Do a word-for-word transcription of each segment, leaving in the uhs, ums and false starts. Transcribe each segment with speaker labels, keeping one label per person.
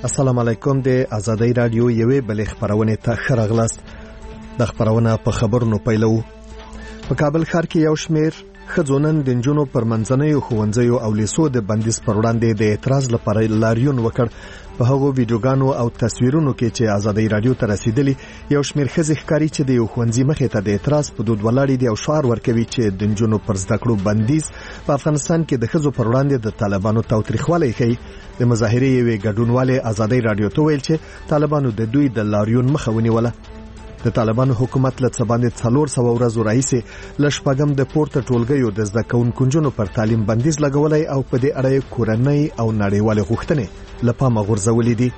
Speaker 1: السلام علیکم. د آزادۍ رادیو یوې بلې خبرونه ته ښه راغلاست. د خبرونه په خبرونو پیلو. په کابل ښار کې یو شمېر ښځو نن د نجونو پر منځنیو ښوونځیو او لیسو د بندیز پر وړاندې د اعتراض لپاره لاریون وکړ. په هغو ویډیوګانو او تصویرونو کې چې آزادۍ رادیو ته رسیدلی، یو شمېر ښځې ښکاري چې د یو ښوونځي مخې ته د اعتراض په دود ولاړې دي او شعار ورکوي چې د نجونو پر زده کړو بندیز په افغانستان کې د ښځو پر وړاندې د طالبانو تاوتریخوالی ښیي. د مظاهرې یوې ګډونوالې آزادۍ رادیو ته ویل چې طالبانو د دوی د لاریون مخه ونیوله. د طالبانو حکومت له څه باندې څلور سوه ورځو راهیسې له شپږم د پورته ټولګیو د زده کوونکو نجونو پر تعلیم بندیز لګولی او په دې اړه یې کورنۍ او نړیوالې غوښتنې له پامه غورځولې دي.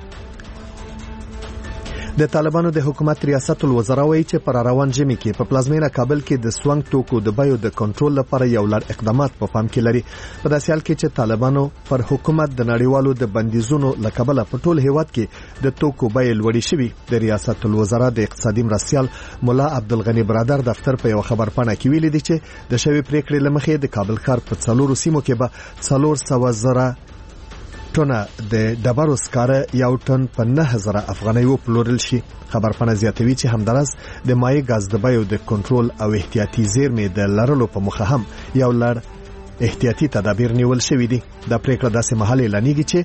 Speaker 1: د طالبانو د حکومت ریاست الوزرا وایي چې پر روان ژمي کې په پلازمینه کابل کې د سونګ توکو د بیو د کنټرول لپاره یو لړ اقدامات په پام کې لري. په داسې حال کې چې طالبانو پر حکومت د نړیوالو د بندیزونو له کبله په ټول هیواد کې د توکو بیې لوړې شوي. د ریاست الوزرا د اقتصادي مرستیال مولا عبدالغنی برادر دفتر په یو خبرپاڼه کې ویلي دي چې د شوې پریکړې له مخې د کابل ښار په څلورو سیمو کې به څلور سوه زره ټونه د ډبرو سکاره یو ټن په نه زره افغانۍ وپلورل شي. خبرپاڼه زیاتوي چې همدارس د مایع ګاز د بیو د کنټرول او احتیاطي زیرمې د لرلو په موخه هم یو لړ احتیاطي تدابیر نیول شوي دي. دا پریکړه داسې مهال اعلانېږي چې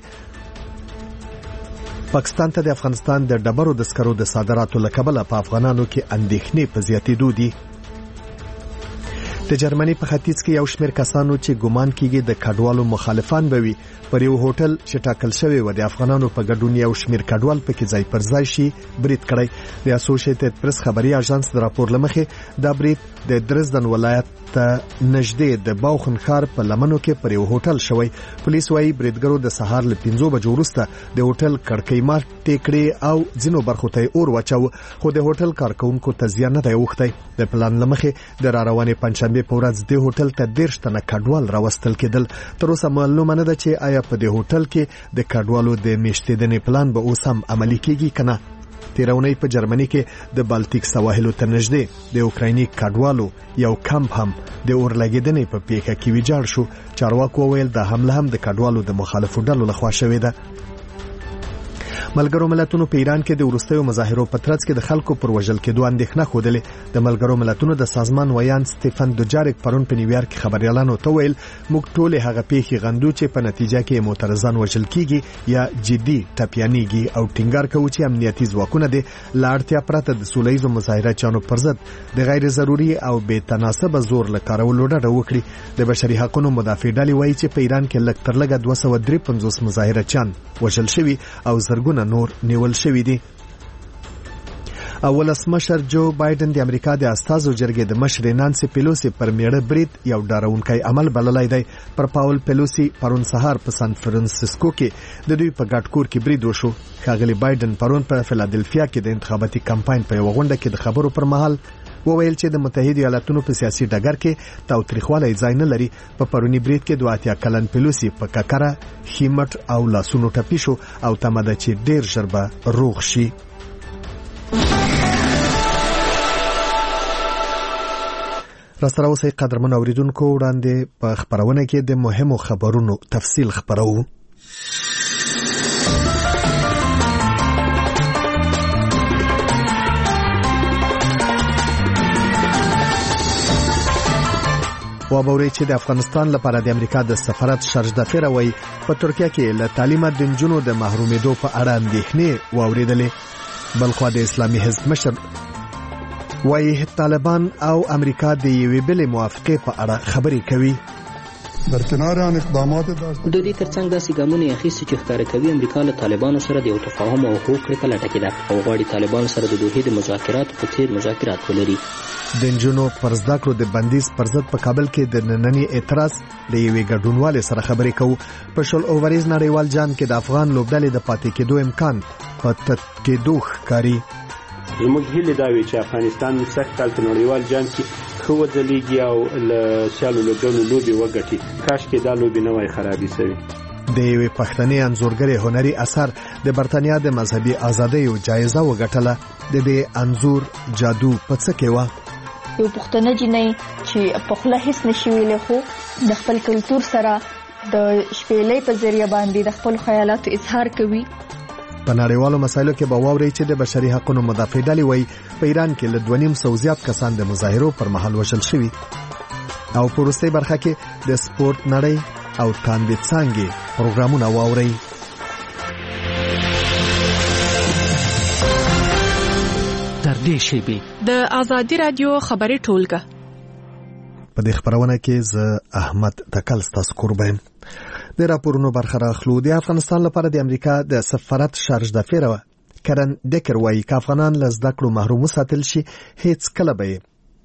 Speaker 1: پاکستان ته د افغانستان د ډبرو د سکرو د صادراتو له کبله په افغانانو کې اندېښنې په زیاتېدو دي. د جرمني په ختیځ کې یو شمېر کسانو چې ګومان کیږي د کډوالو مخالفان به وي، پر یو هوټل چې ټاکل شوی و د افغانانو په ګډون یو شمېر کډوال پکې ځای پر ځای شي برید کړی. د اسوسییټډ پریس خبري اژانس د راپور لمخې دا برید د درزدن ولایت ته نږدې د باوخن ښار په لمنو کې پر یو هوټل شوی. پولیس وايي بریدګرو د سهار له پنځو بجو وروسته د هوټل کړکۍ ماتې کړې او ځینو برخو ته اور واچاوه، خو د هوټل کارکونکو ته زیان نه دی اوښتی. د پلان لمخې د راروانې پنځشنبې په ورځ د هوټل ته دېرش تنه کډوال راوستل کېدل. تر اوسه معلومه نه ده چې آیا په دې هوټل کې د کډوالو د میشتېدنې پلان به اوس هم عملي کیږي کنه. تیرونی په جرمني کې د بالټیک سواحلو ته نږدې د اوکرایني کډوالو یو کمپ هم د اور لګیدنې په پیښه کې ویجاړ شو. چارواکو وویل د حمله هم د کډوالو د مخالفو ډلو لخوا شوې ده. ملګرو ملتونو په ایران کې د وروستیو مظاهرو په ترڅ کې د خلکو پر وژل کېدو اندېښنه ښودلې. د ملګرو ملتونو د سازمان ویان سټیفن دوجاریک پرون په نیویارک کې خبريالانو ته ویل موږ ټول هغه پیښې غندو چې په نتیجه کې معترضان وژل کیږي یا جدي ټاپیانېږي او ټینګار کوي چې امنیتي ځواکونه د لاړتیا پرته د سولهییزو مظاهرچیانو پر ضد د غیر ضروري او بې تناسبه زور له کارولو ډډه وکړي. د بشري حقوقو مدافع ډلې وایي چې په ایران کې لږ تر لږه دوه سوه درې پنځوس مظاهرچیان وژل شوي او زرګونه نور نیول شوی دي. ولسمشر جو بایدن د امریکا د استازو جرګې د مشر نانسي پیلوسی پر میړه برید یو ډارونکی عمل بللی دی. پر پاول پیلوسی پرون سهار په سان فرانسیسکو کې د دوی په ګډ کور کې برید وشو. ښاغلي بایدن پرون په فیلادلفیا کې د انتخاباتي کمپاین په یو غونډه کې د خبرو پر مهال وویل چې د متحده ایالاتونو په سیاسي ډګر کې تاوتریخوالی ځای نه لري. په پرونی برید کې دوه اتیا کلن پیلوسی په ککره خیمټ او لاسونو ټپي شو او تمه ده چې ډیر ژر به روغ شي. راستره اوسئ قدرمن اوریدونکو، وړاندې په خبرونه کې د مهمو خبرونو تفصیل خبرو. وابوري چې د افغانستان لپاره د امریکا د سفارت شارج دافیر وای په ترکیه کې له تعلیمه د نجونو د محرومېدو په اړه اندېښنې واوریدلې. بلخوا د اسلامي حزب مشر وای طالبان او امریکا د یوې بلې موافقې په اړه خبرې کوي.
Speaker 2: در کنار آن اقدامات داشت
Speaker 3: د دې ترڅنګ داسې ګامونه اخیستي چې ښکاره کوي امریکا له طالبانو سره د یو تفاهم او هوکړې په لټه کې ده او غواړي طالبانو سره د دوحې د مذاکراتو په څیر مذاکرات ولري.
Speaker 1: د نجونو پر زده کړو د بندیز پر ضد په کابل کې د ننني اعتراض د یوې ګډونوالې سره خبرې کوو. په شل اووریز نړیوال جام کې د افغان لوبډلې د پاتې کېدو امکان په تټکېدو ښکاري.
Speaker 4: زموږ هیله دا وي چې افغانستان سږ کال په نړیوال جام کې ښه وځلیږي او له سیالو لوبډلو لوبې وګټي. کاشکې دا لوبې نه وای خرابې سوي.
Speaker 1: د یوې پښتنې انځورګرې هنري اثر د برتانیا د مذهبي ازادیو جایزه وګټله. د دې انځور جادو په څه کې و؟
Speaker 5: یو پښتنه جنۍ چې په خله هیڅ نشي ویلی خو د خپل کلتور سره د شپېلۍ په ذریعه باندې د خپل خیالاتو اظهار کوي.
Speaker 1: په نړیوالو مسایلو کې به واوري چې د بشري حقوقو مدافع ډلې وایي په ایران کې له دوه نیم سوه زیات کسان د مظاهرو پر مهال وژل شوي. او په وروستۍ برخه کې د سپورت نړۍ او تاندې څانګې پروګرامونه واوري.
Speaker 6: در دې شیبې
Speaker 7: د آزادي رادیو خبري ټولګه
Speaker 1: په دې خبرونه کې زه احمد تکل ستاسو قربان. د راپورونو برخه راخلو. د افغانستان لپاره د امریکا د سفارت شارج دافیر کرن دکر وایي که افغانان له زده کړو محروم وساتل شي هیڅ کله به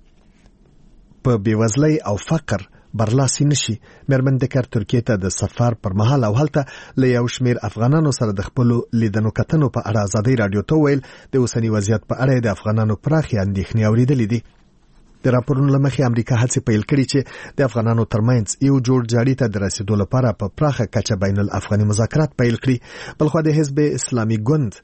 Speaker 1: په بیوزلۍ او فقر برلاسي نشي. میرمن دکر ترکیه ته د سفر پر مهال او هلته له یو شمیر افغانانو سره د خپل لیدنو کتنو په اړه آزادي رادیو ته ویل د اوسنی وضعیت په اړه د افغانانو پراخي اندېښنې اورېدلې دي. د راپورونو لمخې امریکا هڅې پیل کړي چې د افغانانو ترمنځ یو جوړ جاړي ته د رسیدو لپاره په پراخه کچه بین الافغاني مذاکرات پیل کړي. بلخو د حزب اسلامي ګوند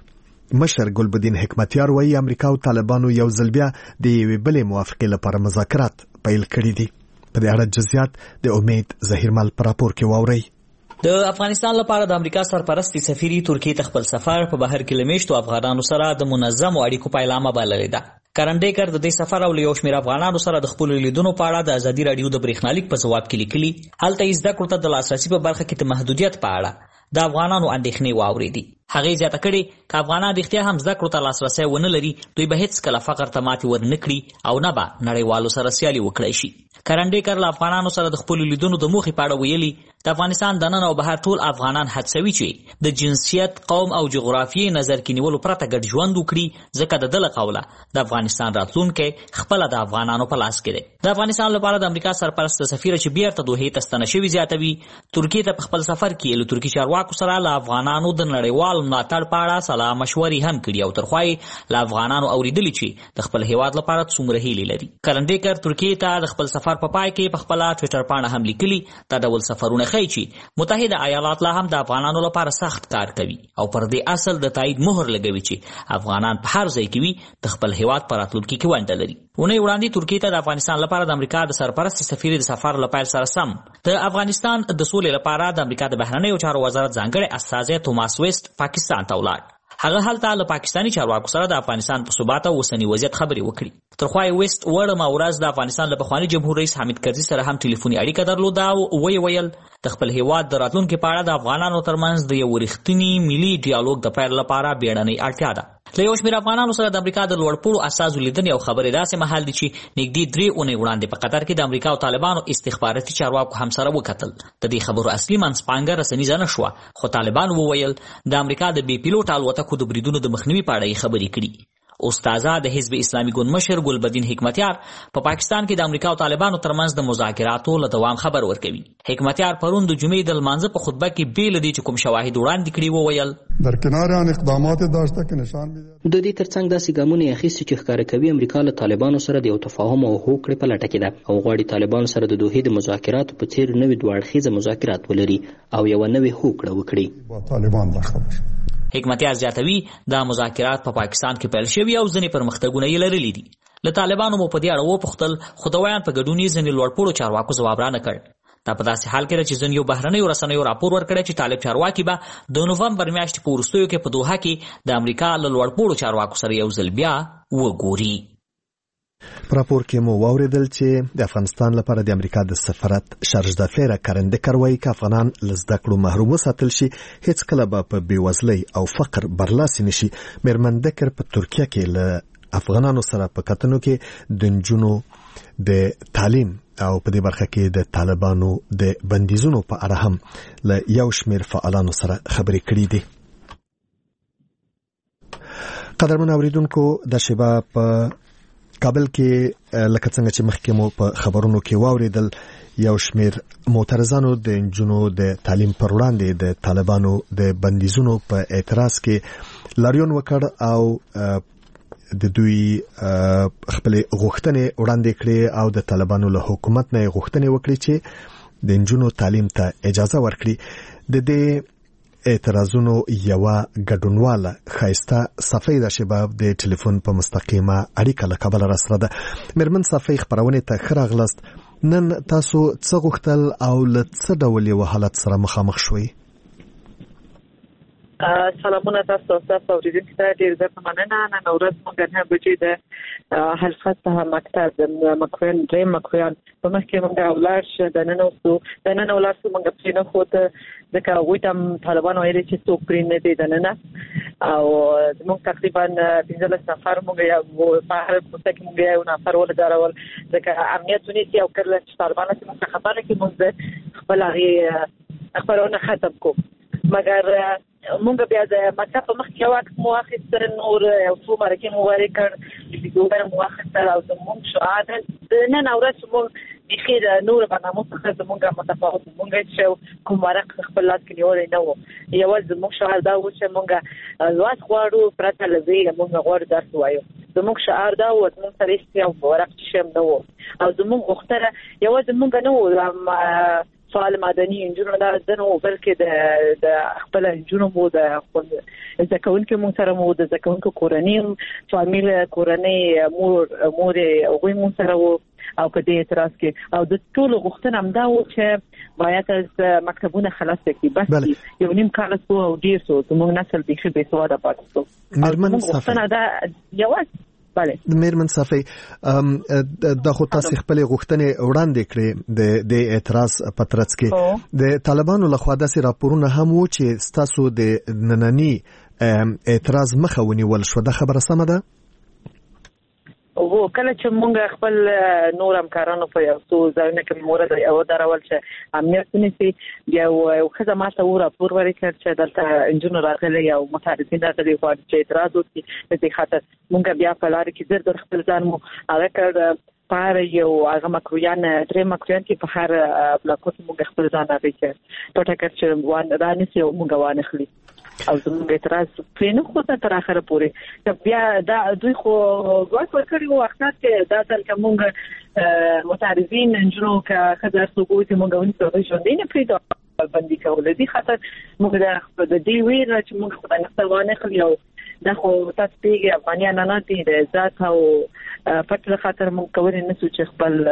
Speaker 1: مشر ګلبدین حکمتیار وایي امریکا او طالبانو یو ځل بیا د یوې بلې موافقې لپاره مذاکرات پیل کړي دي. په دې اړه جزئیات د امید ظهیرمل په راپور کې واورئ.
Speaker 8: د افغانستان لپاره د امریکا سرپرستی سفیر ترکیه ته خپل سفر په بهر کې لمیشتو افغانانو سره د منظم اړیکو پایلامه بللې ده. کرندېکر د دې سفر او یو شمېر افغانانو سره د خپل لیدونو په اړه د ازادي رادیو د برېښنالیک په ځواب کې لیکلي. هلته زده کړو ته د لاسرسي په برخه کې د محدودیت په اړه د افغانانو اندېښنې واورېدې. هغې زیاته کړې که افغانان رښتیا هم زده کړو ته لاسرسی ونه لري دوی به هېڅکله فقر ته ماتې ورنه کړي او نه به نړیوالو سره سیالي وکړی شي. کرندېکر له افغانانو سره د خپلو لیدونو د موخې په اړه ویلي د افغانستان دننه او بهر ټول افغانان هڅوي چې د جنسیت، قوم او جغرافیې نظر کې نیولو پرته ګډ ژوند وکړي ځکه د ده له قوله د افغانستان راتلونکی خپله د افغانانو په لاس کې دی. د افغانستان لپاره د امریکا سرپرست سفیر چې بیرته دوحې ته ستنه شوي زیاتوي ترکیې ته په خپل سفر کې له ترکي چارواکو سره له افغانانو د نړیوال ملاتړ په اړه سلا مشورې هم کړي او تر خوا یې له افغانانو اورېدلي چې د خپل هیواد لپاره څومره هیلې لري. کرندېکر ترکیې ته د خپل سفر په پای کې په خپله ټویټر پاڼه هم لیکلي دا ډول سفرونه ښیي چې متحده ایالات لا هم د افغانانو لپاره سخت کار کوي او پر دې اصل د تایید مهر لګوي چې افغانان په هر ځای کې وي د خپل هیواد په راتلونکي کې ونډه لري. اونۍ وړاندې ترکیې ته د افغانستان لپاره د امریکا د سرپرست سفیر د سفر له پیل سره سم د افغانستان د سولې لپاره د امریکا د بهرنیو چارو وزارت ځانګړی استازی توماس ویسټ پاکستان ته ولاړ. هغه هلته له پاکستاني چارواکو سره د افغانستان په ثبات او اوسني وضعیت خبرې وکړي. تر خوا یې ویسټ وړمه ورځ د افغانستان له پخواني جمهور رئیس حامد کرزي سره هم ټلیفوني اړیکه درلوده او ویې ویل د خپل هیواد د راتلونکي په اړه د افغانانو ترمنځ د یو رښتیني ملي ډیالوګ د پیل لپاره بیړنۍ اړتیا ده. له یو شمېر افغانانو سره د امریکا د لوړپوړو اساسو لیدنې او خبرې داسې مهال دي چې نږدې درې اونۍ وړاندې په قطر کې د امریکا او طالبانو استخباراتي چارواکو هم سره وکتل. د دې خبرو اصلي منځپانګه رسنیزه نه شوه خو طالبانو وویل د امریکا د بې پیلوټ الوتکو د بریدونو د مخنیوي په اړه یې خبرې کړي. استازه د حزب اسلامي ګوند مشر ګلبدین حکمتیار په پا پاکستان کې د امریکا او طالبانو ترمنځ د مذاکراتو له دوام خبر ورکوي. حکمتیار پرون د جمعې د لمانځه په خطبه کې بې له دې چې کوم شواهد وړاندې کړي وویل
Speaker 2: در کنار آن اقدامات داشته که نشان می‌دهد
Speaker 3: د دې ترڅنګ داسې ګامونه یې اخیستي چې ښکاره کوي امریکا له طالبانو سره د یو تفاهم او هوکړې په لټه کې ده او غواړي طالبانو سره د دوحې د مذاکراتو په څیر نوې دوه اړخیزه مذاکرات ولري او یوه نوې هوکړه وکړي.
Speaker 2: با طالبان برخورد.
Speaker 8: حکمتیار زیاتوي دا مذاکرات په پا پاکستان کې پیل شوي او ځینې پرمختګونه یې لرلي دي. له طالبانو مو په دې اړه وپوښتل خو د ویان په ګډون یې ځینې لوړپوړو چارواکو ځواب رانه کړ. دا په داسې حال کې ده چې ځینې یو بهرنیو رسنیو راپور ورکړی چې طالب چارواکي به د نومبر میاشتې په وروستیو کې په دوحه کې د امریکا له لوړپوړو چارواکو سره یو ځل بیا وګوري.
Speaker 1: په راپور کې مو واورېدل چې د افغانستان لپاره د امریکا د سفارت شارج دافیر کرندېکر وایي که افغانان له زده کړو محروم وساتل شي هېڅکله به په بېوزلۍ او فقر برلاسي نشي. میرمن دکر په ترکیه کې له افغانانو سره په کتنو کې د نجونو د تعلیم او په دې برخه کې د طالبانو د بندیزونو په اړه هم له یو شمېر فعالانو سره خبرې کړې دي. قدرمن اوریدونکو د شیبه په کابل کې لکه څنګه چې مخکې مو په خبرونو کې واوریدل یو شمېر معترضانو د نجونو د تعلیم پر وړاندې د طالبانو د بندیزونو په اعتراض کې لاریون وکړ او د دوی خپل غوښتنې وړاندې کړې او د طالبانو له حکومت نه غوښتنې وکړي چې د نجونو تعلیم ته اجازه ورکړي. د دې اعتراضونو یوه ګډونواله ښایسته صفۍ د شباب د ټلیفون په مستقیمه اړیکه له کابله راسره ده. میرمن صفۍ خپرونې ته ښه راغلاست. نن تاسو څه غوښتل او له څه ډول یو حالت سره مخامخ شوئ؟
Speaker 9: سلامونه تاسو تاسو اوریدونکو ته ډیر زیات مننه. نن ورځ موږ نه بچی د حلقه مکتب د مکوین درې مکوین په مخکې موږ اولاد د نن اوسو د نن اولاد موږ په نه خوته ځکه وایي تم طالبان وایي چې څوک پرې نه دي د نن او موږ تقریبا پنځلس نفر موږ یو په هر کوڅه کې موږ یو نفر ول دراول ځکه امنیت ونیسي او کله چې طالبان څخه خبره کې موږ خپل هغه خبرونه ختم کو مګر مونږ بیا د مکتب په مخ کې وخت مو اخیستل نور یو څو مرکه مو وری کړ چې دوی مو اخیستل او زموږ شو عادت نن اورات مو بخیر نور باندې مو څه زموږه متفاوت مونږ چې کوم ورق خپل لاس کې نیولې نه و یو زموږ شعار دا و چې مونږه لوات غواړو پرته لوي مونږ غواړو درس وایو زموږ شعار دا و چې موږ سره یو ورق شم نه و او زموږ غوښتنه یو زموږ نه و فعال مدني انجونو دا دنو بلکې د د خپل انجونو مو د خپل ځکهونکو مو سره مو د ځکهونکو کورنۍ فامیل کورنۍ مور مور او مو سره او په دې اعتراض کې او د ټولو غوښتنه هم دا و چې باید از مکتبونه خلاص کړي بس یو نیم کال سو او ډیر سو زموږ نسل به خې به سواده پاتې سو
Speaker 1: مرمن صافي
Speaker 9: دا یو بله
Speaker 1: میرمن صافي د خو تاسو خپل غوښتنې وړاندې کړې د د اعتراض پترڅ کې د طالبانو لخوا داسې راپورونه هم و چې تاسو د نننی اعتراض مخه ونیول شو د خبره سمه ده
Speaker 9: او کله چې موږ خپل نور همکارانو په یو څو ځایونو کې مورد او درول چې امنیت نشي بیا یو خدمات او راپور ورکړ چې دلته انجنیر راغلي او متحدثین راغلي خو چې اعتراض وکړي د دې خاطر موږ بیا په لار کې زر در خپل ځان مو هغه کړ په یو هغه مکرویان درې مکرویان کې په هر بلاکوت موږ خپل ځان راغی په ټکر چې وان رانیسي موږ وانه خلی او زموږ اعتراض پرې نه خو تر اخره پورې بیا دا دوی خو غواړي ورکړي وو وخت کې دا تل کومه متعرضین انجنو کا خدای سوګو چې موږ ونیسو ژوندې نه پریدا باندې کول دي خاطر موږ د دې ویر چې موږ خدای نه ستوانه خلی او دا خو تاسو پیګه افغانیا نه نه دي د ذات او پټ خاطر موږ کولای نه سو چې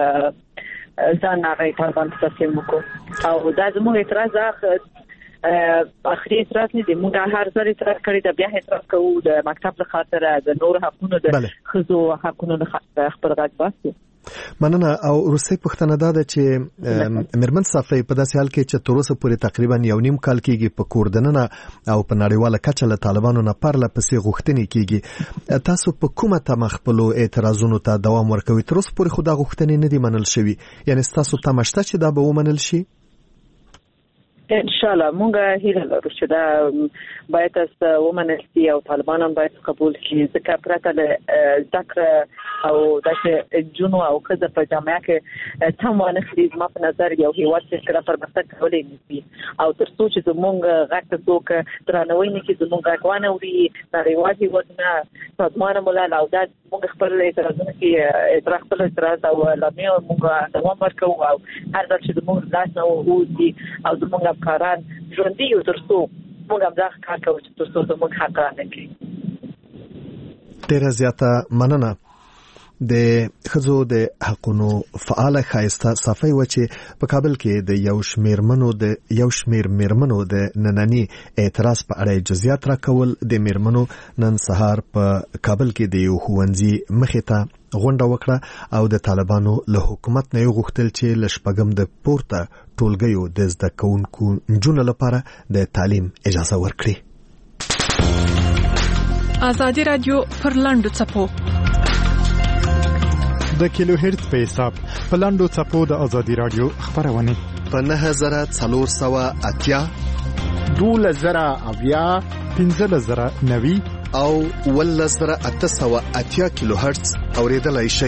Speaker 9: خپل ځان هغه طالبان تسلیم وکړو او دا زموږ اعتراض اخري اعتراض نه دی موږ هر ځل اعتراض کړی دا بیا اعتراض کوو د مکتب له خاطر د نور حقوقو د خزو حقوقو له خاطر خبر غږ باسي
Speaker 1: مننه او روسي پښتنه ده چې مرمن صافي په داسې حال کې چې تر اوسه پورې تقریبا یو نیم کال کېږي په کوردننه او په نړیواله کچه له طالبانو نه پرله پسې غوښتنې کېږي تاسو په کومه تمه خپل اعتراضونو ته دوام ورکوي تر اوسه پورې خو دا غوښتنې نه دي منل شوي یعنی تاسو تمه شته چې دا به ومنل شي
Speaker 9: ان شاء الله مونږه هیله لرو چې دا باید تاسو ومنل شي او طالبان هم باید قبول کړي ځکه پرته د ذکر او د جنو او کده په جامعه کې تمام خلیز ما په نظر یو هیواد چې سره پرمختګ کولای نشي او تر څو چې زمونږ غږ څوک درنوي نه کې زمونږ غوانه وي نړیوالي ودنه سازمان ملل او د موږ خپل اعتراضونه کې اعتراض خپل اعتراض او لامل موږ دوام ورکو او هر ځل چې موږ لاس نه وودي او موږ کاران ژوندۍ یو تر څو موږ هم دا کار کوو چې تر څو زموږ حق نه کړي
Speaker 1: ډېره زیاته مننه د خزو د حقونو فعال خایسته صافي و چې په کابل کې د یو شمیر منو د یو شمیر میرمنو د نننی اعتراض په اړه جزئیات راکول د میرمنو نن سهار په کابل کې د یو ښوونځي مخې ته غونډه وکړه او د طالبانو له حکومت نه غوښتل چې لشپګم د پورته ټولګیو د زده کوونکو نجونو لپاره د تعلیم اجازه ورکړي.
Speaker 7: آزادي رادیو پر لاندو چپو
Speaker 10: د کیلو هرتز په حساب په لاندو چپو د آزادي رادیو خبرونه
Speaker 1: په نه هزار څلور سوه اتیا
Speaker 11: دوله زره اویا
Speaker 10: پنځه زره نوي
Speaker 1: او ول زره اته سوه اتیا کیلو هرتز اوریدلای شي.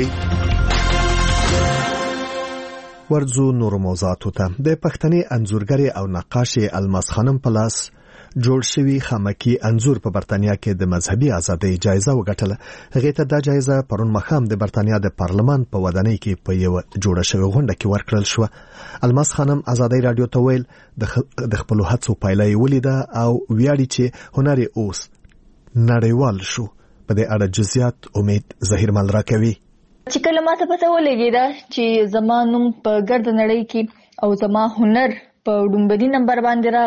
Speaker 1: ورځو نور موضوعاتو ته د پښتني انځورګری او نقاش الماس خانم پلاس جوړ شوی خامکی انځور په برتانیا کې د مذهبي ازادۍ جایزه وګټله. هغه ته دا جایزه پرون مخام د برتانیا د پارلمان په ودانۍ کې په یو جوړه شوی غونډه کې ورکړل شو. الماس خانم ازادۍ رادیو ته ویل د خپل هڅو پایله ولیده او ویاړي چې هنر اوس نړیوال شو. په دې اړه جزئیات امید ظهیرمل راکوي.
Speaker 5: چې کله ما ته پته ولګیده چې زما نوم په ګرد نړۍ کې او زما هنر په ډومبدي نمبر باندې راغلی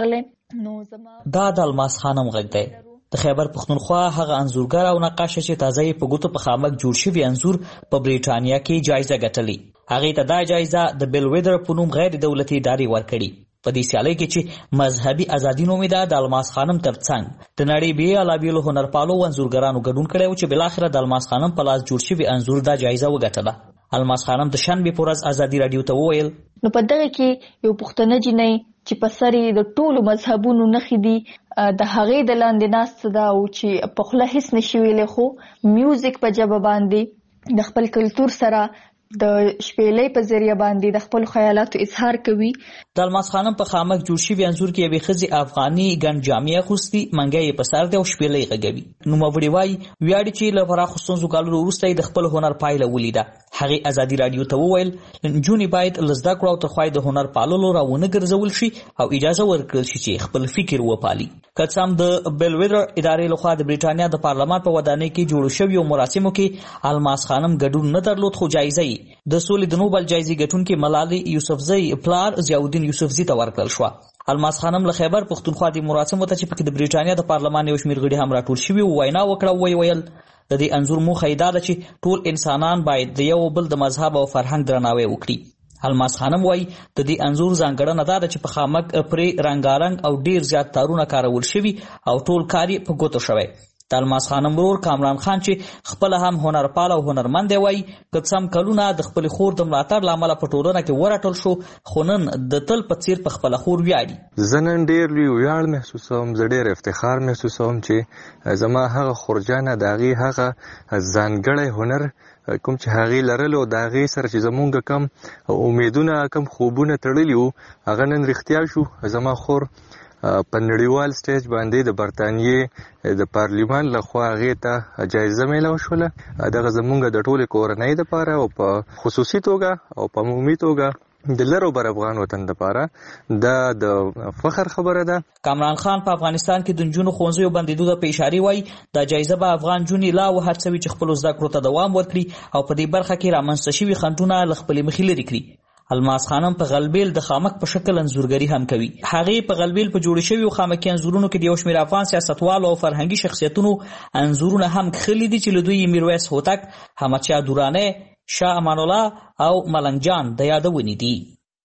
Speaker 8: دا د الماس خانم غږ دی. د خیبر پښتونخوا هغه انځورګر او نقاشه چې تازه یې په ګوتو په خامک جوړ شوي انځور په بریټانیا کې جایزه ګټلې. هغې ته دا جایزه د بیل ویدر په نوم غیر دولتي ادارې ورکړي. په دې سیالۍ کې چې مذهبي ازادي نومېده، د الماس خانم ترڅنګ د نړۍ بېلابېلو هنرپالو او انځورګرانو ګډون کړی و چې بالاخره د الماس خانم په لاس جوړ شوي انځور دا جایزه وګټله. الماس خانم د شنبې په ورځ ازادي راډیو ته وویل،
Speaker 5: نو په دغه کې یو پښتنه جینۍ چې په سر یې د ټولو مذهبونو نښې دي، د هغې د لاندې ناسته ده او چې په خوله هیڅ نشي ویلی، خو میوزیک په ژبه باندې د خپل کلتور سره د شپېلۍ په ذریعه باندې د خپل خیالاتو اظهار کوي.
Speaker 8: د الماس خانم په خامک جوړ شوي انځور کې یوې ښځې افغاني ګڼ جامې اغوستي، منګی یې په سر دی او شپېلۍ غږوي. نوموړې وایي ویاړي چې له پراخو ستونزو کالونو وروسته یې د خپل هنر پایله ولیده. هغې ازادي راډیو ته وویل، نجونې باید له زده کړو او تر خوا د هنر پاللو راونه ګرځول شي او اجازه ورکړل شي چې خپل فکر وپالي. که څه هم د بیل ویدر ادارې لخوا د بریټانیا د پارلمان په ودانۍ کې جوړو شویو مراسمو کې الماس خانم ګډون نه درلود، خو جایزه یې د سولې د نوبل جایزې ګټونکي ملالۍ یوسفزۍ پلار ضیاءالدین یوسفزي ته ورکړل شوه. الماس خانم له خیبر پښتونخوا د مراسمو ته چې پکې د بریټانیا د پارلمان یو شمېر غړي هم راټول شوي وو وینا وکړه او ویې ویل د دې انځور موخه یې دا ده چې ټول انسانان باید د یو بل د مذهب او فرهنګ درناوی وکړي. الماس خانم وایي د دې انځور ځانګړنه دا ده چې په خامک پرې رنګارنګ او ډیر زیات تارونه کارول شوي او ټول کار یې په ګوتو شوی. د الماس خانم ورور کامران خان چې خپله هم هنرپال او هنرمند دی وایي که څه هم کلونه د خپلې خور د ملاتړ له امله په ټولنه کې ورټل شو، خو نن د تل په څیر په خپله خور ویاړي.
Speaker 12: زه نن ډېر لوی ویاړ محسوسوم، زه ډېر افتخار محسوسوم چې زما هغه خورجانه د هغې هغه ځانګړی هنر کوم چې هغې لرلو د هغې سره چې زمونږ کم امیدونه کم خوبونه تړلي وو هغه نن رښتیا شو. زما خور په نړیوال سټیج باندې د برطانیې د پارلیمان لخوا هغې ته جایزه میلاو شوله. دغه زمونږ د ټولې کورنۍ دپاره او په خصوصي توګه او په عمومي توګه د لر او بر افغان وطن دپاره دا د فخر خبره ده.
Speaker 8: کامران خان په افغانستان کې د نجونو ښوونځیو بندېدو ته په اشارې وایي دا جایزه به افغان نجونې لا وهڅوي چې خپلو زده کړو ته دوام ورکړي او په دې برخه کې رامنځته شوي خنډونه له خپلې مخې لرې کړي. الماس خانم په غلبیل د خامک په شکل انځورګري هم کوي. هغې په غلبیل په جوړ شویو خامکي انځورونو کې د یو شمېر افغان سیاستوالو او فرهنګي شخصیتونو انځورونه هم کښلي دي چې له دوی میرویس هوتک، احمدشاه درانی، شاه امان الله او ملنګ جان د یادونې دي.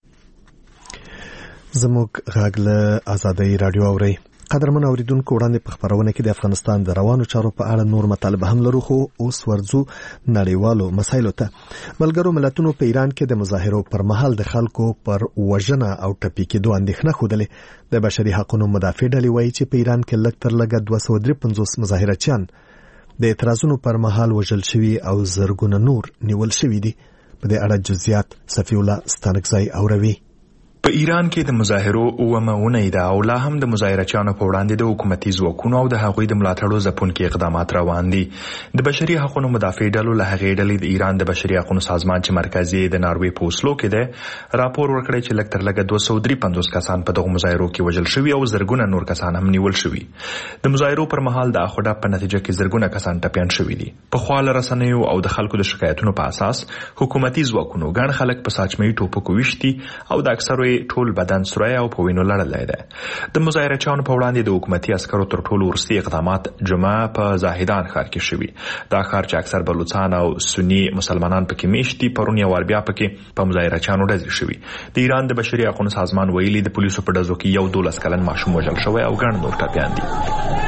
Speaker 1: زموږ غږ له ازادۍ راډیو اورئ. قدرمن اوریدونکو، وړاندې په خبرونه کې د افغانستان د روانو چارو په اړه نور مطالبه هم لرو، خو اوس ورځو نړیوالو مسایلو ته. ملګرو ملتونو په ایران کې د مظاهرو پر مهال د خلکو پر وژنه او ټپي کېدو اندېښنه ښودلې. د بشري حقوقو مدافع ډلې وایي چې په ایران کې لږ تر لږه دوه سوه درې پنځوس مظاهرچیان د اعتراضونو پر مهال وژل شوي او زرګونه نور نیول شوي دي. په دې اړه جزئیات صفی الله ستانکزی اوروي.
Speaker 13: په ایران کې د مظاهرو اومه اونۍ ده او لا هم د مظاهرچیانو په وړاندې د حکومتي ځواکونو او د هغوی د ملاتړو ځپونکي اقدامات روان دي. د بشري حقوقو مدافع ډلو له هغې ډلې د ایران د بشري حقوقو سازمان چې مرکزي د ناروې په اوسلو کې ده راپور ورکړی چې لږ تر لږه دوه سوه درې پنځوس کسان په دغو مظاهرو کې وژل شوي او زرګونه نور کسان هم نیول شوي. د مظاهرو پر مهال د اخوډه په نتیجه کې زرګونه کسان ټپیان شوي دي. په خوا له رسنیو او د خلکو د شکایتونو په اساس حکومتي ځواکونو ګڼ خلک په ساچمي ټوپکو ویشتي او د اکثرو ټول بدن سوری او په وینو لړلی ده. د مظاهرچیانو په وړاندې د حکومتي عسکرو تر ټولو وروستي اقدامات جمعه په زاهدان ښار کې شوي. دا ښار چې اکثر بلوچان او سني مسلمانان پکې میشت دي پرون یو وار بیا پکې په مظاهرچیانو ډزې شوي. د ایران د بشري حقوقو سازمان ویلي د پولیسو په ډزو کې یو دولس کلن ماشوم وژل شوی او ګڼ نور ټپیان دي.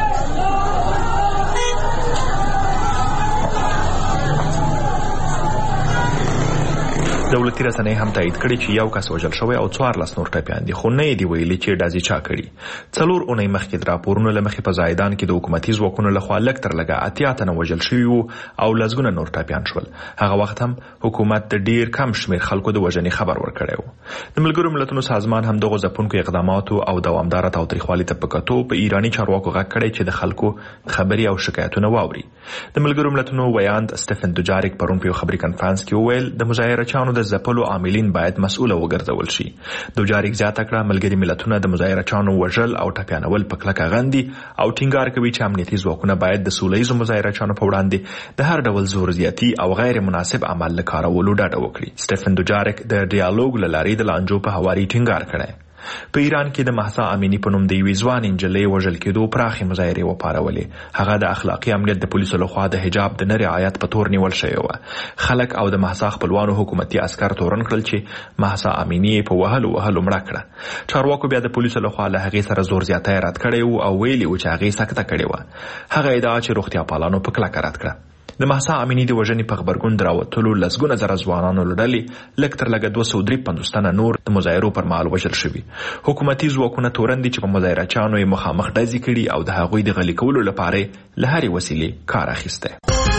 Speaker 13: دولتي رسنۍ هم تایید کړي چې یو کس وژل شوی او څوارلس نور ټپیان دي، خو نه یې دي ویلي چې ډزې چا کړي. څلور اونۍ مخکې د راپورونو له مخې په زاهدان کې د حکومتي ځواکونو لخوا لږ تر لږه اتیا تنه وژل شوي وو او لسګونه نور ټپیان شول. هغه وخت هم حکومت د ډیر کم شمېر خلکو د وژنې خبر ورکړی و. د ملګرو ملتونو سازمان هم دغو ځپونکو اقداماتو او دوامداره تاوتریخوالي ته په کتو په ایراني چارواکو غږ کړی چې د خلکو خبرې او شکایتونه واوري. د ملګرو ملتونو ویاند سټیفن دوجاریک پرون په یو خبري کنفرانس کې وویل د مظاهرچیانو د ځپلو عاملین باید مسؤله وګرځول شي. دوجاریک زیاته کړه ملګري ملتونه د مظاهرچیانو وژل او ټپیانول په کلکه غندي او ټینګار کوي چې امنیتي ځواکونه باید د سوله ییزو مظاهرچیانو په وړاندې د هر ډول زور زیاتي او غیر مناسب عمل له کارولو ډډه وکړي. سټیفن دوجاریک د ډیالوګ له لارې د لانجو په هواري ټینګار کړی. په ایران کې د مهسا امینی په نوم د یوې ځوان نجلۍ وژل کېدو پراخې مظاهرې وپارولې. هغه د اخلاقي امنیت د پولیسو لخوا د حجاب د نه رعایت په تور نیول شوی و. خلک او د مهسا خپلوانو حکومتي عسکر تورن کړل چې مهسا امینی په وهلو وهلو مړه کړه. چارواکو بیا د پولیسو لخوا له هغې سره زور زیاتی رد کړی و او ویلي و چې هغې سکته کړې وه. هغه ادعا چې روغتیا پالانو په کلکه رد کړه. د مهسا امینی د وژنې په غبرګون د راوتلو لسګونه زره ځوانانو له ډلې لږ تر لږه دوه سوه درې پنځوس تنه نور د مظاهرو پر مهال وژل شوي. حکومتي ځواکونه تورن دي چې په مظاهرچیانو یې مخامخ ډزې کړي او د هغوی د غلي کولو لپاره له هرې وسیلې کار اخیستی.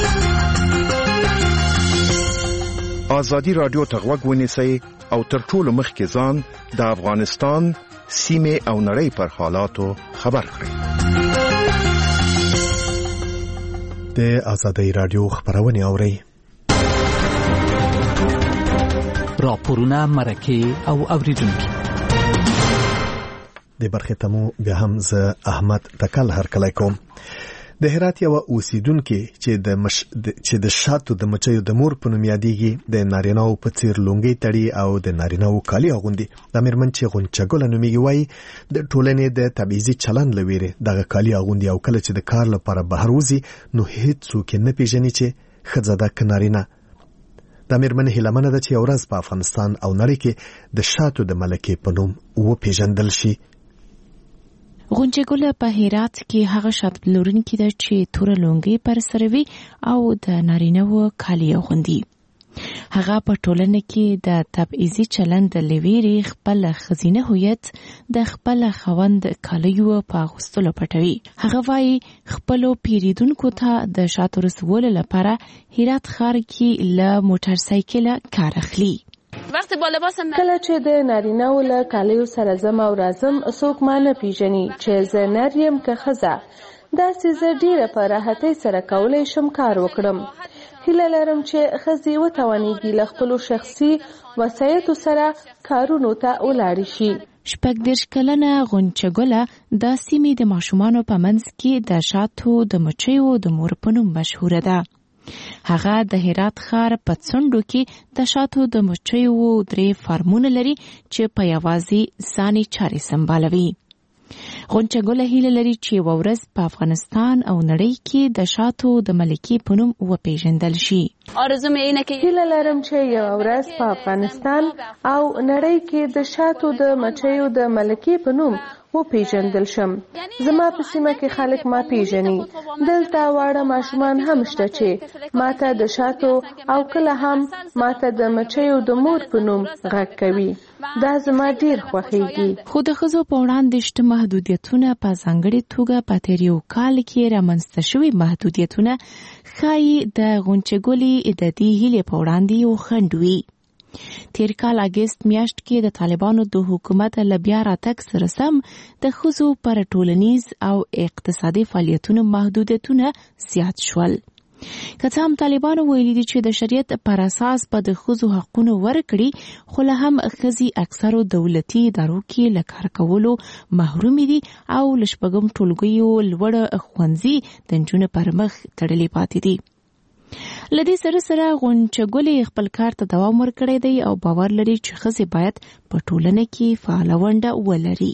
Speaker 14: ازادي راډیو ته غوږ ونیسئ او تر ټولو مخکې ځان د افغانستان سیمې او نړۍ پر حالاتو خبر کړئ.
Speaker 1: د ازادي راډیو خبرونه اورئ.
Speaker 6: راپورونه، مرکې او اوریدونکو
Speaker 1: د برخې تمو بیا هم زه احمد تکل هرکلی کوم. د هرات یو اوسیدونکو چې د مش چې د شاتو د مچیو د مور په نوم یادېږي د نارینه‌و په څیر لونګۍ تړي او د نارینه‌و کالي اغوندي. د میرمن چې غونچګله نومیږي وایي د ټولنې د تبعیضي چلند له ویرې دغه کالي اغوندي او کله چې د کار لپاره بهر وځي نو هیڅوک نه پیژني چې ښځه ده که نارینه. د میرمن هیله منه ده چې یو ورځ په افغانستان او نړۍ کې د شاتو د ملکې په نوم وپیژندل شي.
Speaker 15: غونچګله په هرات کې هغه شات پلورونکې ده چې توره لونګۍ پر سر وي او د نارینه‌و کالي اغوندي. هغه په ټولنه کې د تبعیضي چلند له ویرې خپل ښځینه هویت د خپل خاوند کالیو په اغوستلو پټوي. هغه وايي خپلو پیریدونکو ته د شاتو رسولو لپاره هرات ښار کې له موټر سایکله کار اخلي.
Speaker 16: کله چې د نارینه‌و له کالیو سره زم او راځم څوک ما نه پیژني چې زه نر یم که ښځه. داسې زه ډیره په راحتۍ سره کولی شم کار وکړم. هیله لرم چې ښځې وتوانیږي له خپلو شخصي وسایطو سره کارونو ته ولاړې شي.
Speaker 15: شپږ دېرش کلنه غونچګله د سیمې د ماشومانو په منځ کې د شاتو د مچیو د مور په نوم مشهوره ده. هغه د هرات ښار په څنډو کې د شاتو د مچیو درې فارمونه لري چې په یوازې ځاني چارې سمبالوي. غونچګله هیله لري چې یوه ورځ په افغانستان او نړۍ کې د شاتو د ملکې په نوم وپیژندل شي.
Speaker 16: هیله لرم چې یوه ورځ په افغانستان او نړۍ کې د شاتو د مچیو د ملکې په نوم وپیژندل شم. زما په سیمه کې خلک ما پیژني. دلته واړه ماشومان هم شته چې ماته د شاتو او کله هم ماته د مچیو د مور په نوم غږ کوي. دا زما ډیر خوښیږي.
Speaker 15: خو د ښځو په وړاندې شته محدودیتونه په ځانګړې توګه په تیر یو کال کې رامنځته شوي محدودیتونه ښایي د غونچګلې د دې هیلې په وړاندې یو خنډ وي. تیر کال اګست میاشت کې د طالبانو د حکومت له بیا راتګ سره سم د ښځو پر ټولنیز او اقتصادي فعالیتونو محدودیتونه زیات شول. که څه هم طالبانو ویلي دي چې د شریعت پر اساس به د ښځو حقونه ورکړي خو له هم ښځې اکثرو دولتي ادارو کې له کار کولو محرومې دي او له شپږم ټولګیو لوړ ښوونځي د نجونو پر مخ تړلې پاتې دي. له دې سره سره غونچګلې خپل کار ته دوام ورکړی دی او باور لري چې ښځې باید په ټولنه کې فعاله ونډه ولري.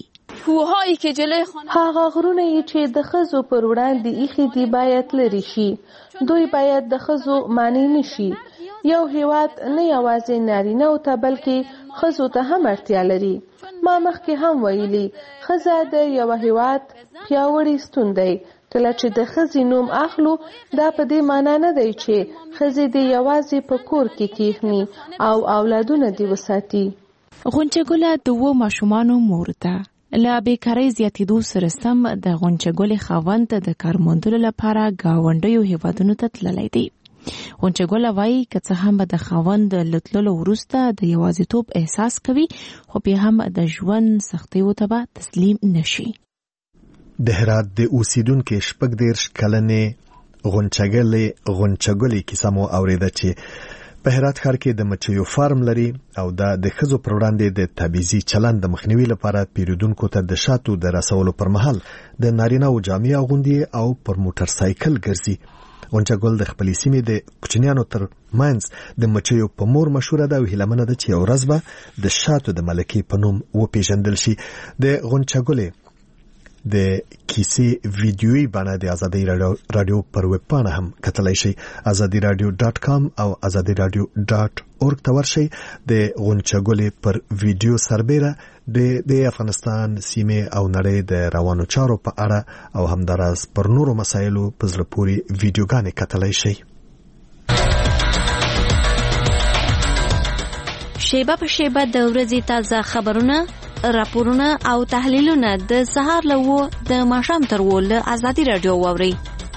Speaker 16: هغه غرونه چې د ښځو پر وړاندې ایښي دي باید لرې شي. دوی باید د ښځو مانع نشي. یو هیواد نه یوازې نارینه‌و ته بلکې ښځو ته هم اړتیا لري. ما مخکې هم ویلي ښځه د یو هیواد پیاوړی ستون دی. کله چې د ښځې نوم اخلو دا په دې معنا نه دی چې ښځې دې یوازې په کور کې کښېني او اولادونه دې وساتي.
Speaker 15: غونچګله د اووه ماشومانو مور ده. له بیکارۍ زیاتېدو سره سم د غونچګلې خاوند د کار موندلو لپاره ګاونډیو هیوادونو ته تللی دی. غونچګله وایي که څه هم د خاوند له تللو وروسته د یوازیتوب احساس کوي خو بیا هم د ژوند سختیو ته به تسلیم نشي.
Speaker 1: د هرات د اوسیدونکو شپږ دېرش کلنې غونچګلې غونچګلې کیسه مو اورېده چې په هرات ښار کې د مچیو فارم لري او دا د ښځو پر وړاندې د تبعیضي چلند د مخنیوي لپاره پیرودونکو ته د شاتو د رسولو پر مهال د نارینه‌و جامې اغوندي او پر موټر سایکل ګرځي. غونچګل د خپلې سیمې د کوچنیانو تر منځ د مچیو په مور مشهوره ده او هیلمنه ده چې یو ورځ به د شاتو د ملکې په نوم وپیژندل شي. د غونچګلې د کیسې ویډیویي بڼه د ازادي رادیو پر ویب پاڼه هم کتلای شي. ازادي رادیو ډاټ کام او ازادي رادیو ډاټ اورګ ته ورشئ. د غونچګلې پر ویډیو سربېره د افغانستان سیمې او نړۍ د روانو چارو په اړه او همداراز پر نورو مسایلو په زړه پورې ویډیوګانې کتلای شي.
Speaker 17: شیبه په شیبه د ورځې تازه خبرونه، راپورونه او تحلیلونه د سهار له وو د ماښام تر وو له ازادي رادیو واورئ.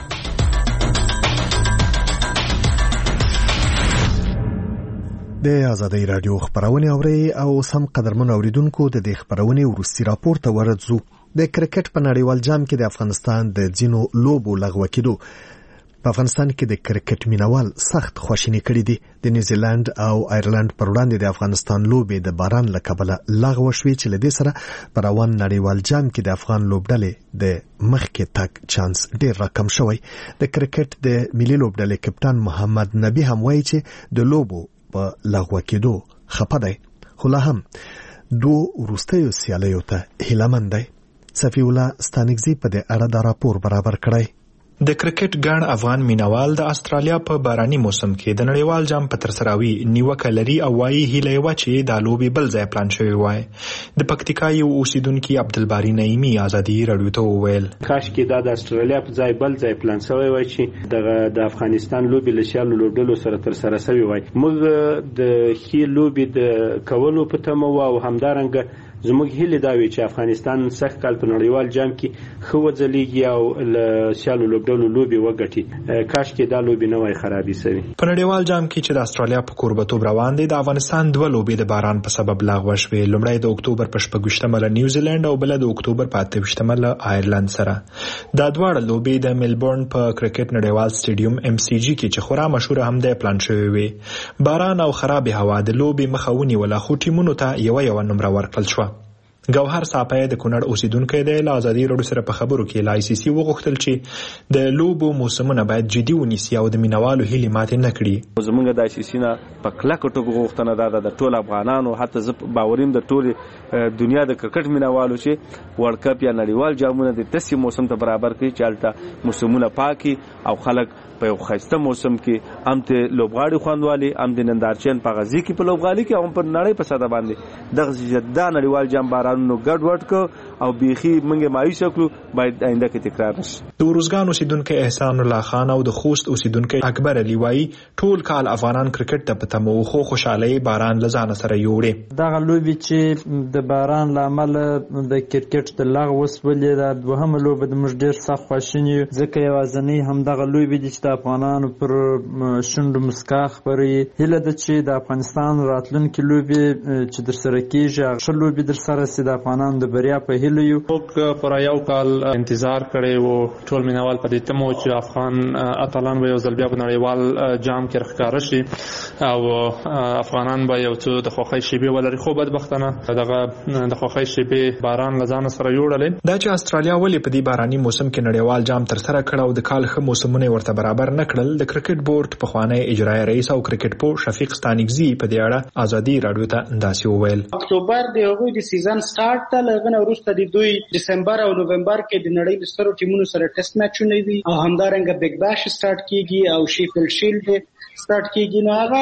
Speaker 1: د ازادي رادیو خبرونه اوري او سم قدرمن اوریدونکو د دې خبرونه ورستی راپور ته ورځو. د کرکټ په نړیوال جام کې د افغانستان د ځینو لوبو لغوه کېدو په افغانستان کې د کرکټ مینوال سخت خواشینی کړي دي. د نیوزیلند او ایرلند پر وړاندې د افغانستان لوبې د باران له کبله لغوه شوې چې له دې سره په روان نړیوال جام کې د افغان لوبډلې د مخکې تګ چانس ډېر راکم شوی. د کرکټ د ملي لوبډلې کپټان محمد نبی هم وایي چې د لوبو په لغوه کېدو خپه دی، خو لا هم دوه وروستیو سیالیو ته هیله مند دی. صفی الله ستانکزي په دې اړه دا راپور برابر کړی.
Speaker 13: د کرکټ ګڼ افغان مینوال د استرالیا په باراني موسم کې د نړیوال جام په ترسراوي نیوکه لري او وايي هیله یې وه چې دا لوبې بل ځای پلان شوې وای. د پکتیکا یو اوسیدونکي عبدالباري نعیمي ازادي رادیو ته وویل
Speaker 4: کاش کې دا د استرالیا په ځای بل ځای پلان شوی وای چې د افغانستان لوبې له شالو لوبډلو سره ترسره شوی وای. موږ د خې لوبې د کولو په تمه او همدارنګه زموږ هیله دا وی چې افغانستان سخت کال په نړیوال جام کې خو ځلیږي او له شالو لوبډلو لوبي وګټي. کاش کې دا لوبي نه وای خرابې سوي.
Speaker 13: په نړیوال جام کې چې د استرالیا په کوربتوب روان دي د افغانستان دوه لوبي د باران په سبب لغوه شوې. لومړی د اکتوبر په شپږشتمه له نیوزیلند او بل د اکتوبر په اتهشتمه له ایرلند سره. دا دواړه لوبي د ملبورن په کرکټ نړیوال سټیډیوم ام سی جی کې چې خورا مشهور هم د پلان شوی وي. باران او خراب هوا د لوبي مخاوني ولا خو ټیمونو ته یو یو نمبر ورکړل شو. ګوهر صاحب د کونړ اوسیدونکو دی له ازادي رادیو سره په خبرو کې لا آی سی سی وغوښتل چې د لوبو موسمونه باید جدي ونیسي او د مینوالو هیلې ماتې نه کړي.
Speaker 18: زمونږ د آی سی سی نه په کلکه ټکو غوښتنه ده د ټول افغانانو حتی زه باوریم د ټول دنیا د کرکټ مینوالو چې ورلد کپ یا نړیوال جامونه د داسې موسم ته برابر کړي چې هلته موسمونه پاکي او خلک په یو ښایسته موسم کې هم ته لوبغاړي خوندوالي هم د نندارچیان په غزي کې په لوبغالي کې هم په نړۍ په ساده باندې دغه جدا نړیوال جام بارانونو ګډ وډ کو او بيخي منګه مایوس کړو باید آینده کې تکرار نشي.
Speaker 13: د ورزګان اوسیدونکو احسان الله خان او د خوست اوسیدونکو اکبر علي وایي ټول کال افغانان کرکټ ته په تمو خو خوشاله باران لزان سره یوړي.
Speaker 19: دغه لوبي چې د باران لامل د کرکټ د لغوه وسولې د دوهمه لوبه د مش ډیر سخت خواشینی ځکه یوازنی هم دغه لوبي د افغانانو پر شوند مسکا خبري هله د چې د افغانستان راتلونکي لوبي چې در سره کیږي هغه لوبي در سره سي د افغانانو د بریا په هله یو
Speaker 20: پر یو کال انتظار کړي وو ټول مینوال په دې تمو چې افغان اتلان به یو ځل بیا په نړیوال جام کې راښکاره شي او افغانان به یو څه د خوښۍ شیبې ولري. خو بدبختانه دغه د خوښۍ شیبې باران لزان سره یوړلې.
Speaker 13: دا چې استرالیا ولې په دې باراني موسم کې نړیوال جام تر سره کړ او د کال ښه موسمونه ورته برابر نکړل د کرکټ بورډ په خوانی اجرایی رئیس او کرکټ پو شفیق ستانکزي په دې اړه ازادي رادیو ته انداسي وویل.
Speaker 21: اکتوبر د هغوی د سیزن سٹارټ ته لغنه وروسته د دوی دسمبر او نوومبر کې د نړۍ د سترو ټیمونو سره ټیسټ میچونه وي او همدارنګه بیگ باش سٹارټ کیږي او شیفیلډ شیلډ سٹارټ کیږي. نو هغه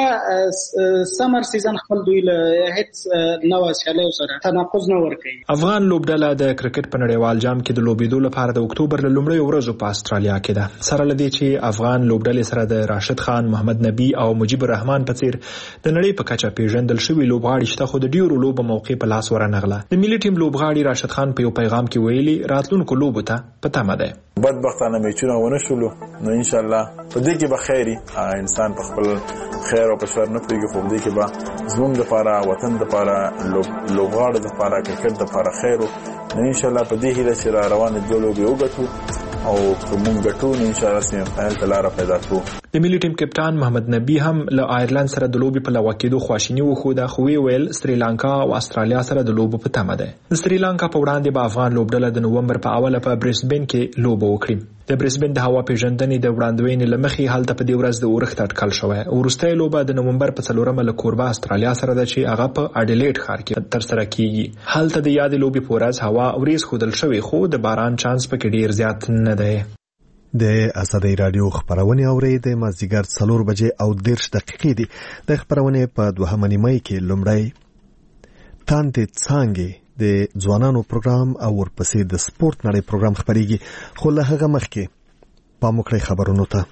Speaker 21: سمر سیزن خپل دوی له هیڅ نوو سیالیو سره تناقض نه ورکوي.
Speaker 13: افغان لوبډله د کرکټ په نړیوال جام کې د لوبېدو لپاره د اکتوبر له لومړیو ورځو په استرالیا کې ده. سره لدی چې افغان لوبډلې سره د راشد خان، محمد نبی او مجيب الرحمن په څیر د نړۍ په کچه پیژندل شوی لوبغاړي شته خو د ډیرو لوبو موقع په لاس ورنغله. د ملي ټیم لوبغاړي راشد خان په یو پیغام کې ویلي راتلونکو لوبو ته په تمه ده.
Speaker 22: بدبختانه میچونه ونه شولو نو ان شاء الله په دې کې به خیری انسان په خپل خیر او په شر نه پیږي خو دې کې به زموږ لپاره وطن لپاره لوبغاړو لپاره کرکټ لپاره خیر نو ان شاء الله په دې هیله چې را روان دي لوبي وګټو او کوم ګټو ان شاء الله سیم فایل تلاره پیدا کو.
Speaker 13: د ملي ټیم کپټان محمد نبی هم له آیرلند سره د لوبي په لغوه کېدو خواشیني وښوده، خو وی ویل سریلانکا او استرالیا سره د لوبو په تمه ده. د سریلانکا په وړاندې به افغان لوبډله د نومبر په اوله په برسبن کې لوبه وکړي. د برسبن د هوا پیژندنې د وړاندوینې له مخې هلته په دې ورځ د اورښت اټکل شوی. وروستۍ لوبه د نومبر په څلورمه له کوربه استرالیا سره ده چې هغه په اډیلیډ ښار کې ترسره کیږي. هلته د یادې لوبې په ورځ هوا وریځ ښودل شوې، خو د باران چانس پکې ډیر زیات نه دی.
Speaker 1: د ازادۍ رادیو خبرونه اوري د مازدیګر څلور بجې او دېرش دقیقې دي. د خبرونه په دوهمه نیمه کې لومړی تاندې څانګې د ځوانانو پروګرام او ورپسې د سپورت نړۍ پروګرام خبريږي، خو له هغه مخکې پام وکړئ خبرونو ته.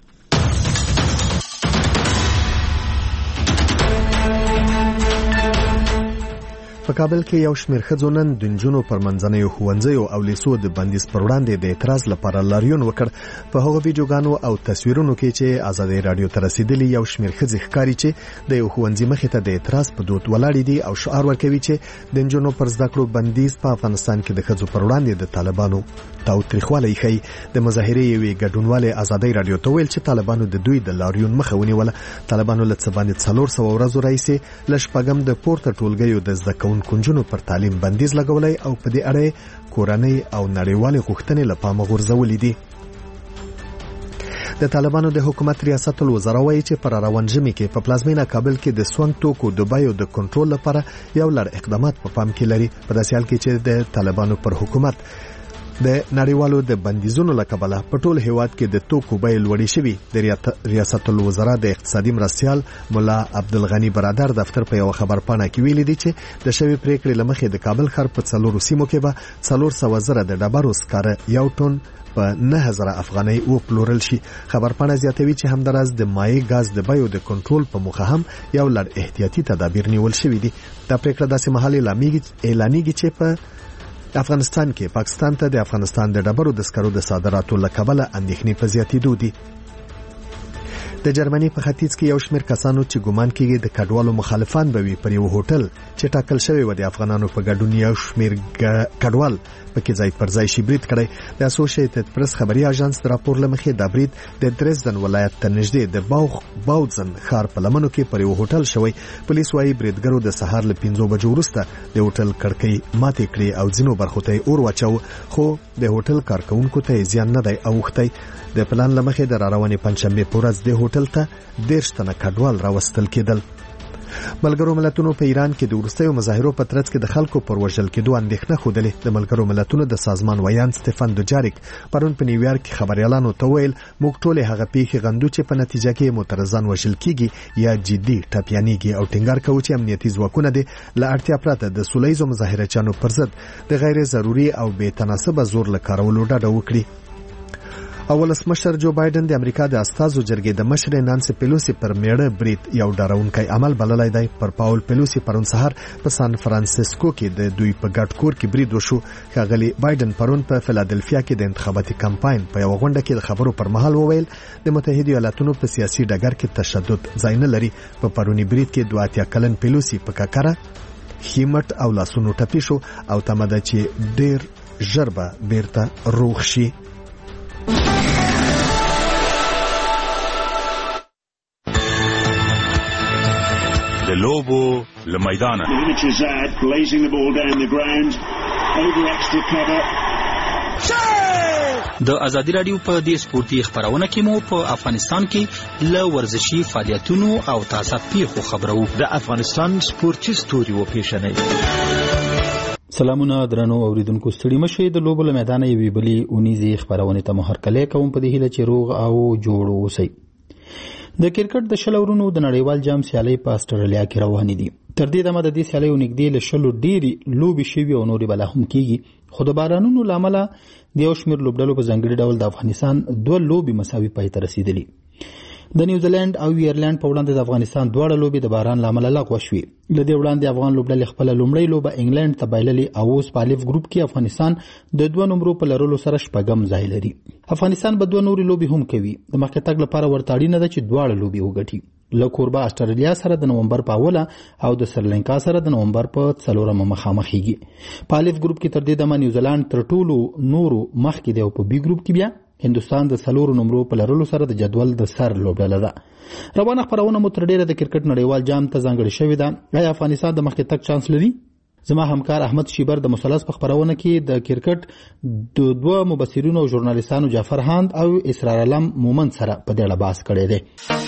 Speaker 1: په کابل کې یو شمېر ښځو نن د نجونو پر منځنیو ښوونځیو او لیسو د بندیز پر وړاندې د اعتراض لپاره لاریون وکړ. په هغو ویډیوګانو او تصویرونو کې چې ازادۍ رادیو ته رسیدلي یو شمېر ښځې ښکاري چې د یو ښوونځي مخې ته د اعتراض په دود ولاړې دي او شعار ورکوي چې د نجونو پر زده کړو بندیز په افغانستان کې د ښځو پر وړاندې د طالبانو تاوتریخوالی ښيي. د مظاهرې یوې ګډونوالې ازادۍ رادیو ته ویل چې طالبانو د دوی د لاریون مخه ونیوله. طالبانو له څه باندې څلور سوه ورځو راهیسې له شپږم د پورته ټولګیو د زده کوونکو نجونو پر تعلیم بندیز لګولی او په دې اړه کورنۍ او نړیوالې غوښتنې له پامه غورځولې دي. د طالبانو د حکومت ریاست الوزرا وایي چې پر روان ژمي کې په پلازمینه کابل کې د سونګ توکو د بیو د کنټرول لپاره یو لړ اقدامات په پام کې لري. په داسې حال کې چې د طالبانو پر حکومت د نړیوالو د بندیزونو له کبله په ټول هیواد کې د توکو بیې لوړې شوي. د ریاست الوزرا د اقتصادي مرستیال مولا عبدالغني برادر دفتر په یو خبرپاڼه کې ویلي دي چې د شوی پریکړې له مخې د کابل ښار په څلورو سیمو کې به څلور سوه زره د ډبرو سکاره یو ټن په نه هزاره افغانۍ وپلورل شي. خبرپاڼه زیاتوي چې همداراز د مایع ګاز د بیو د کنټرول په موخه هم یو لړ احتیاطي تدابیر نیول شوي دي. دا پریکړه داسې مهال اعلانېږي چې په افغانستان کې پاکستان ته د افغانستان د ډبرو د سکرو د صادراتو له کبله اندېښنې په زیاتېدو دي. د جرمني په ختیځ کې یو شمېر کسانو چې ګومان کېږي د کډوالو مخالفان به وي پر یو هوټل چې ټاکل شوی و د افغانانو په ګډون یو شمېر کډوال پکې ځای پر ځای شي برید کړی. د اسوسییټډ پریس خبري اژانس د راپور له مخې دا برید د درزدن ولایت ته نږدې د باوخ باوزن ښار په لمنو کې پر یو هوټل شوی. پولیس وايي بریدګرو د سهار له پنځو بجو وروسته د هوټل کړکۍ ماتې کړې او ځینو برخو ته اور واچو، خو د هوټل کارکونکو ته زیان نه دی اوښتی. د پلان له مخې د راروانې پنځشنبې په ورځ د هوټل ته دېرش تنه کډوال راوستل کېدل. ملګرو ملتونو په ایران کې د وروستیو مظاهرو په ترڅ کې د خلکو پر وژل کېدو اندېښنه ښودلې. د ملګرو ملتونو د سازمان ویان سټيفن دوجاریک پرون په نیویارک کې خبريالانو ته ویل موږ ټول هغه پیښې غندو چې په نتیجه کې معترضان وژل کیږي یا جدي ټاپیانېږي او ټینګار کوي چې امنیتي ځواکونه د لارتیا پرته د سولهییزو مظاهرچیانو پر ضد د غیر ضروري او بې تناسبه زور له کارولو ډډه وکړي. ولسمشر جو بایدن د امریکا د استازو جرګې د مشر نانسي پیلوسی پر میړه برید یو ډاروونکی عمل بللی دی. پر پاول پیلوسی پرون سهار په سان فرانسیسکو کې د دوی په ګډ کور کې برید وشو. ښاغلي بایدن پرون په فیلادلفیا کې د انتخاباتي کمپاین په یو غونډه کې د خبرو پر مهال وویل د متحده ایالاتونو په سیاسي ډګر کې تشدد ځای نه لري. په پرونی برید کې دوه اتیا کلن پیلوسی په ککره خیمت او لاسونو ټپي شو او تمه ده چې ډیر ژر به بیرته روغ شي.
Speaker 2: د لوبو له میدانه
Speaker 6: د ازادي رادیو په دې سپورتي خبرونه کې مو په افغانستان کې له ورزشي فعالیتونو او تازه پیښو خبرو.
Speaker 3: د افغانستان سپورتي ستوري و پیښنې.
Speaker 6: سلامونه درنو اوریدونکو، ستړي مشه. د لوبو له میدانه یوې بلې اونیزي خبرونه ته مو هرکلی کوم په دې هیله چې روغ او جوړ اوسئ. د کرکټ د شل اورونو د نړیوال جام سیالۍ په استرالیا کې روانې دي. تر دې دمه د دې سیالیو نږدې له شلو ډېرې لوبې شوي او نورې بلا هم کېږي، خو د بارانونو له امله د یو شمېر لوبډلو په ځانګړي ډول د افغانستان دوه لوبې مساوي پای ته رسېدلي. د نیوزیلند او ایرلند په وړاندې د افغانستان دواړه لوبې د باران له امله لغوه شوې. له دې وړاندې افغان لوبډلې خپله لومړۍ لوبه انګلند ته بایللې او اوس په الف ګروپ کې افغانستان د دوه نمرو په لرلو سره شپږم ځای لري. افغانستان به دوه نورې لوبې هم کوي. د مخکې تګ لپاره ورته اړینه ده چې دواړه لوبې وګټي. له کوربه استرالیا سره د نومبر په اوله او د سریلانکا سره د نومبر په څلورمه مخامخېږي. په الف ګروپ کې تر دې دمه نیوزیلند تر ټولو نورو مخکې دی او په بي ګروپ کې بیا هندستان د څلورو نمرو په لرلو سره د جدول د سر لوبډله ده. روانه خپرونه مو تر ډیره د کرکټ نړیوال جام ته ځانګړې شوې ده. آیا افغانستان د مخکې تګ چانس لري؟ زما همکار احمد شیبر د مثلث په خپرونه کې د کرکټ د دوه مبصرینو او ژورنالیستانو جعفر هاند او اسرار علم مومند سره په دې اړه بحث کړی دی.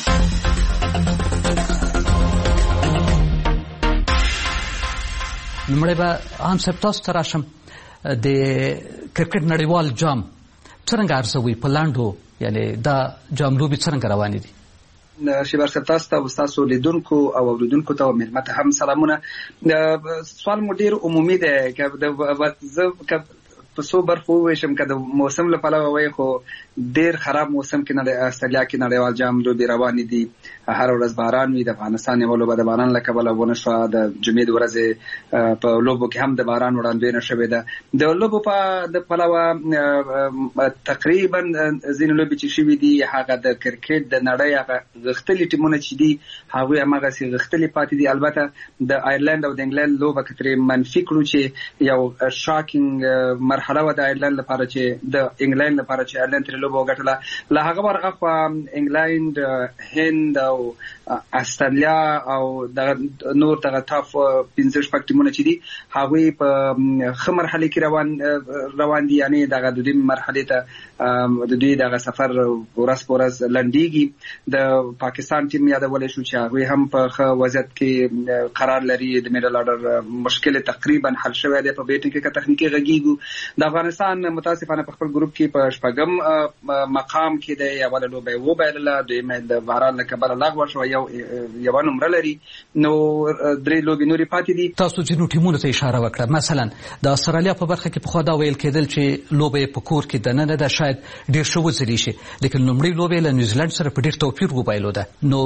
Speaker 7: لومړی به عام صاحب تاسو ته راشم، د کرکټ نړیوال جام څرنګه ارزوي په لاندو، یعنی دا جام لوبې څرنګه روانې دي؟
Speaker 9: شیبر صاحب تاسو ته او تاسو لیدونکو او اوریدونکو ته ملمه ته هم سلامونه. سوال مو ډیر عمومي دی، زه په څو برخو وویشم. که د موسم له پلوه وایي خو ډیر خراب موسم کې نه استرالیا کې نړیوال جام لوبې روانې دي، هر ورځ باران وي. د افغانستان یوه لوبه د باران له کبله ونه شوه، د جمعې د ورځې په لوبو کې هم د باران وړاندوینه شوې ده. د لوبو په د پلوه تقریبا ځینې لوبې چې شوي دي هغه د کرکټ د نړۍ هغه غښتلي ټیمونه چې دي هغوی هماغسې غښتلي پاتې دي. البته د آیرلند او د انګلند لوبه که ترې منفي کړو چې یو شاکینګ مرحله وه د آیرلند لپاره چې د انګلند لپاره چې آیرلند ترې لوبه وګټله. له هغه ورهاخوا انګلند، هند او استرالیا او دغه نور دغه ټاپ پنځه شپږ ټیمونه چې دي هغوی په ښه مرحلې کې روان روان دي، یعنې دغه د دوی مرحلې ته د دوی دغه سفر ورځ په ورځ لنډیږي. د پاکستان ټیم یادولی شو چې هغوی هم په ښه وضعیت کې قرار لري، د میډل آرډر مشکل تقریبا حل شوی دی په بیټینګ کې که تخنیکي غږیږو. د افغانستان متاسفانه په خپل ګروپ کې په شپږم مقام کې دی، اوله لوبه یې وبایلله، دویمه د باران له کبله لغوه شوه، یو یوه نمره لري، نو درې لوبې نورې پاتې دي.
Speaker 7: تاسو ځینو ټیمونو ته اشاره وکړه، مثلا د استرالیا په برخه کې پخوا دا ویل کېدل چې لوبه یې په کور کې دننه ده، شاید ډېر ښه وځلې شي، لیکن لومړۍ لوبه یې له نیوزیلند سره په ډېر توپیر وبایلوده. نو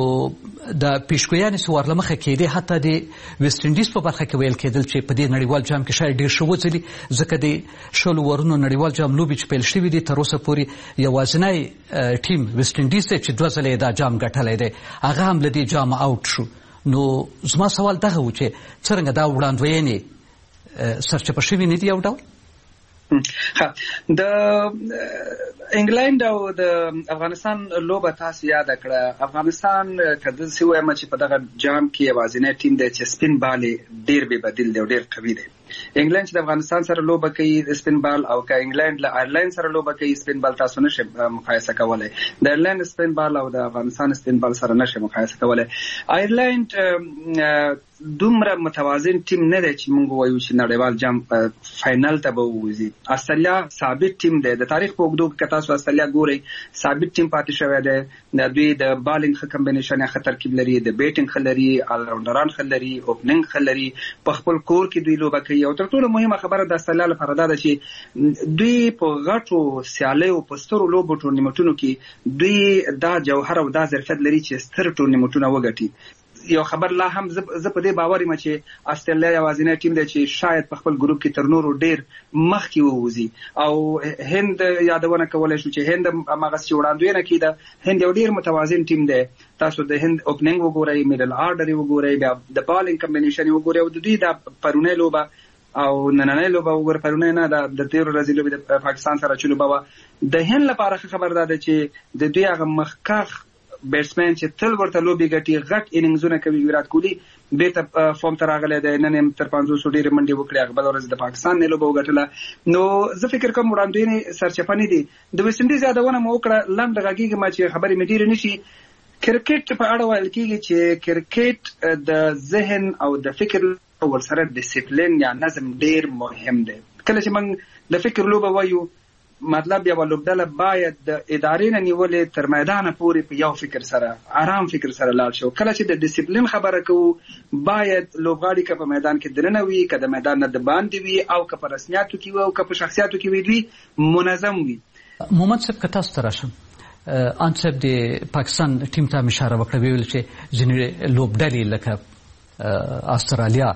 Speaker 7: د پیشګویانې چې ور له مخه کېدې، حتی د ویسټ انډیز په برخه کې ویل کېدل چې په دې نړیوال جام کې شاید ډېر ښه وځلي، ځکه د شلو ورونو نړیوال جام لوبې چې پیل شوي دي تر اوسه پورې یوازینی ټیم ویسټ انډیز دی چې دوه ځله یې دا جام ګټلی دی، هغه هم له دې جامه اوټ شو. نو زما سوال دغه و چې څرنګه دا وړاندوینې سرچپه شوي نه دي یو ډول؟
Speaker 9: د انګلند او د افغانستان لوبه تاسو یاد کړه. افغانستان که داسې ووایم چې په دغه جام کې یوازینی ټیم دی چې سپین بال یې ډېر بې بدیل دی او ډېر قوي دی. انګلند چې د افغانستان سره لوبه کوي د سپین بال، او که انګلند له آیرلند سره لوبه کوي سپین بال تاسو نشئ مقایسه کولی. د آیرلند سپین بال او د افغانستان سپین بال سره نشئ مقایسه کولی. آیرلند دومره متوازن ټیم نه دی چې موږ وایو چې نړیوال جام فاینل ته به ووځي. استرالیا ثابت ټیم دی، د تاریخ په اوږدو کې که تاسو استرالیا ګورئ ثابت ټیم پاتې شوی دی. د دوی د بالینګ ښه کمبینیشن ښه ترکیب لري، د بیټینګ ښه لري، آلراونډران ښه لري، اوپننګ ښه لري، په خپل کور کې دوی لوبه کوي. او تر ټولو مهمه خبره د استرالیا لپاره دا ده چې دوی په غټو سیالیو په سترو لوبو ټورنمنټونو کې دوی دا جوهر او دا ظرفیت لري چې ستر ټورنمنټونه وګټي. یو خبر لا هم زه په دې باور یم چې استرالیا یوازینی ټیم دی چې شاید په خپل ګروپ کې تر نورو ډیر مخکې ووځي. او هند یادونه کولی شو چې هند هماغسې وړاندوینه کېده. هند یو ډیر متوازن ټیم دی. تاسو د هند اوپننګ وګورئ، میډل آرډر یې وګورئ، بیا د بالینګ کمبینیشن یې وګورئ، او د دوی دا پرونۍ لوبه او نننۍ لوبه وګوره، پرونۍ نه د تېرو ورځې لوبې د پاکستان سره چې لوبه وه. د هند لپاره ښه خبر دا ده چې د دوی هغه مخکښ بیټسمن چې تل ورته لوبې ګټي، غټ اننګزونه کوي، ویرات کوهلي بیرته فارم ته راغلی دی، نن یې تر پنځوسو ډېرې منډې وکړې، هغه بله ورځ د پاکستان نه لوبه وګټله. نو زه فکر کوم وړاندوینې سرچپه نه دي. د ویسټ انډیز یادونه مو وکړه، لنډ غږېږم چې خبرې مې ډېرې نه شي. کرکټ په اړه ویل کېږي چې کرکټ د ذهن او د فکر ورسره ډیسپلین یا نظم ډېر مهم دی. کله چې موږ د فکر لوبه وایو مطلب یوه لوبډله باید د ادارې نه نیولې تر میدانه پورې په یو فکر سره آرام فکر سره لاړ شي. کله چې د ډیسپلین خبره کوو باید لوبغاړي که په میدان کې دننه وي، که د میدان نه د باندې وي، او که په رسمیاتو کې وي، او که په شخصیاتو کې وي، دوی منظم وي.
Speaker 7: مومند صاحب که تاسو ته راشم، ان صاحب د پاکستان ټیم ته اشاره وکړه، ویل چې ځینې لوبډلې لکه استرالیا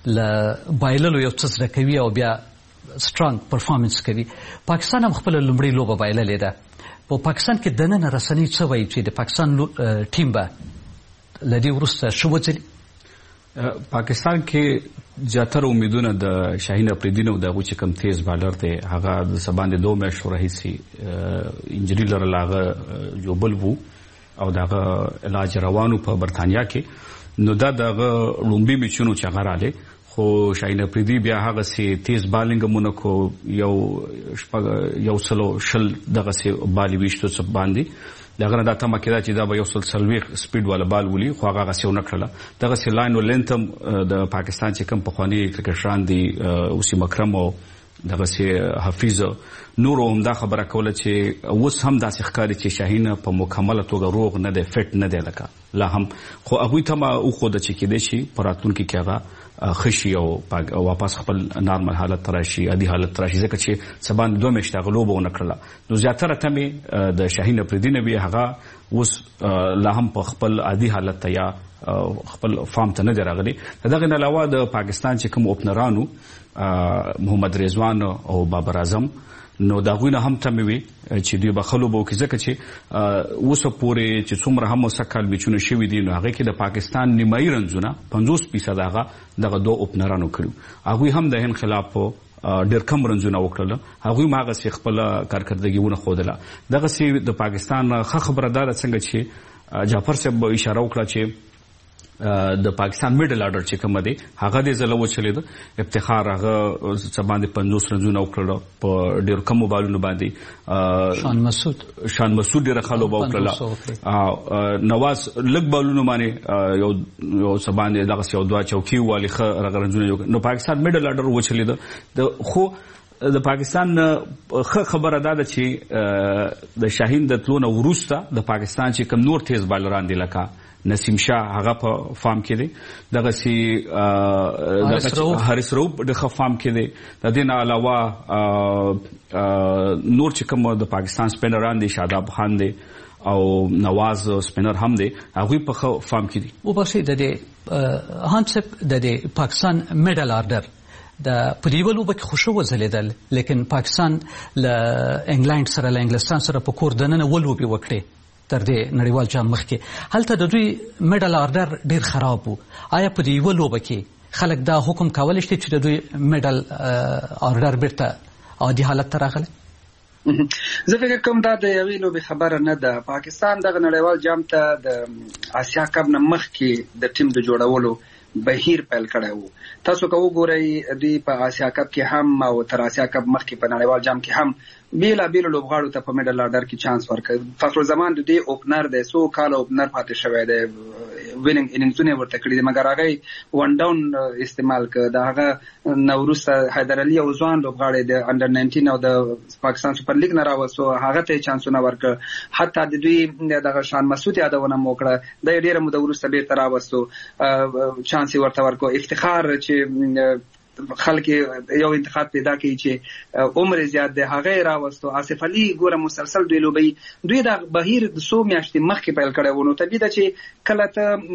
Speaker 7: له بایللو یو څه زده کوي او بیا سترانګ پرفارمنس کوي. پاکستان هم خپل لومړی لوبه بایللې ده. په پاکستان کې دننه رسنۍ څه وایي چې د پاکستان ټیم به له دې وروسته ښه وځلي؟
Speaker 10: پاکستان کې زیاتره امیدونه د شاهین افریدي او د غوچ کم تیز بالر دی هغه د سباندې دوه میاشتو راهیسي انجری لرله هغه جوبل وو او دغه علاج روانو په برتانیا کې نو دا دغه لومبي میچونو چې هغه رااله خو شاهین افریدي بیا هغه سي تیز بالینګ مونږ یو یو سلو شل دغه سي بالي وشتو څه باندې دغه نه د تمه کېدا چې دا به یو سل سلويخ سپیډ والا بال ولي خو هغه غسیو نکړه دغه سي لاین ولنتم د پاکستان چې کم په خواني کرکټران دي اوسې مکرم او دغه سي حفیظ نور هم دا خبره کوله چې اوس هم داسې ښکاري چې شاهین په مکمله توګه روغ نه دی فټ نه دی لکه لا هم خو هغه ته ما او خو د چې کې دي شي پراتون کې کېغه خشي او واپس خپل نارمل حالت تراشي عادي حالت تراشي ځکه چې سبان دوه میاشتې غلوبه ونکړه نو زیاتره تمه د شاهین افریدي نبی هغه اوس لا هم په خپل عادي حالت ته یا خپل فارم ته نه راغلي دغه نه علاوه د پاکستان چې کوم اوپنرانو محمد رضوان او بابر اعظم نو دا غوینه هم تمه وي چې دوی به خلوبو کې ځکه چې اوس پورې چې څومره هم وسکل میچونه شوی دي نو هغه کې د پاکستان نیمایي رنزونه پنځوس فیصد هغه دغه دوه اوپنرانو کړو هغه هم د هند خلاف ډېر کم رنزونه وکړل هغه ماغه سي خپل کارکردګیونه خوده دغه سي د پاکستان ښه خبردار څنګه چې جعفر صاحب اشاره وکړه چې د پاکستان میډل آرډر چې کوم دی هغه د زلو چلید افتخار هغه سباندې پنځوس رنزونه وکړل په ډېر کم بالونو باندې
Speaker 7: شان مسعود
Speaker 10: شان مسعود ډېر خلو وکړل نواز لګ بالونو باندې یو یو سباندې دغه یو دوا چوکي والی خ رنزونه نو پاکستان میډل آرډر وچلید د خو د پاکستان خبره ده چې د شاهین د تلونه وروسته د پاکستان چې کوم نور تیز بالران دي لکه نسیم شاه هغه په فارم کې دی دغه سي دغه حارث روب د خفام کې دی د دې نه علاوه نور چې کوم د پاکستان سپینران دي شاداب خان دی او نواز سپینر هم دی هغه په فارم کې دي
Speaker 7: او په شي د دې هانسپ د دې پاکستان میډل آرډر د پریولو به خوشو وزلیدل لیکن پاکستان ل انګلند سره ل انګلستان سره په کور دننه ولوبي وکړي تر دې نړیوال جام مخکې هلته د دوی میډل آرډر ډیر خراب وو آیا په دې ولوبه کې خلک دا حکم کولای شي چې د دوی میډل آرډر بیرته عادي حالت ته راغلی
Speaker 9: زه فکر کوم دا د یوې لوبې خبره نه ده پاکستان دغه نړیوال جام ته د آسیا کپ نه مخکې د ټیم د جوړولو بهیر پیل کړی وو تاسو که وګورئ دوی په آسیا کپ کې هم او تر آسیا کپ مخکې په نړیوال جام کې هم بیلا بیل لوبغاړو ته په میډل آرډر کې چانس ورکړ فخر الزمان د دې اوپنر د سو کال اوپنر پاتې شوی دی ویننګ اننګزونه ورته کړی دي مګر هغه ون ډاون استعمال کړ دا هغه نوروز حیدر علي او ځوان لوبغاړي د انډر ناینټین او د پاکستان سپر لیګ نه راوستو هغه ته چانسونه ورکړ حتی د دوی دغه شان مسعود یادونه موکړه د ډیره مو د ورسته به تر راوستو چانس ورته ورکو افتخار چې خلک یو انتخاب پیدا کوي چې عمر زیات دی هغه راوستو آصف علي ګوره مسلسل دوی لوبي دوی د بهیر د سو میاشتې مخکې پیل کړی ونه ته بده چې کله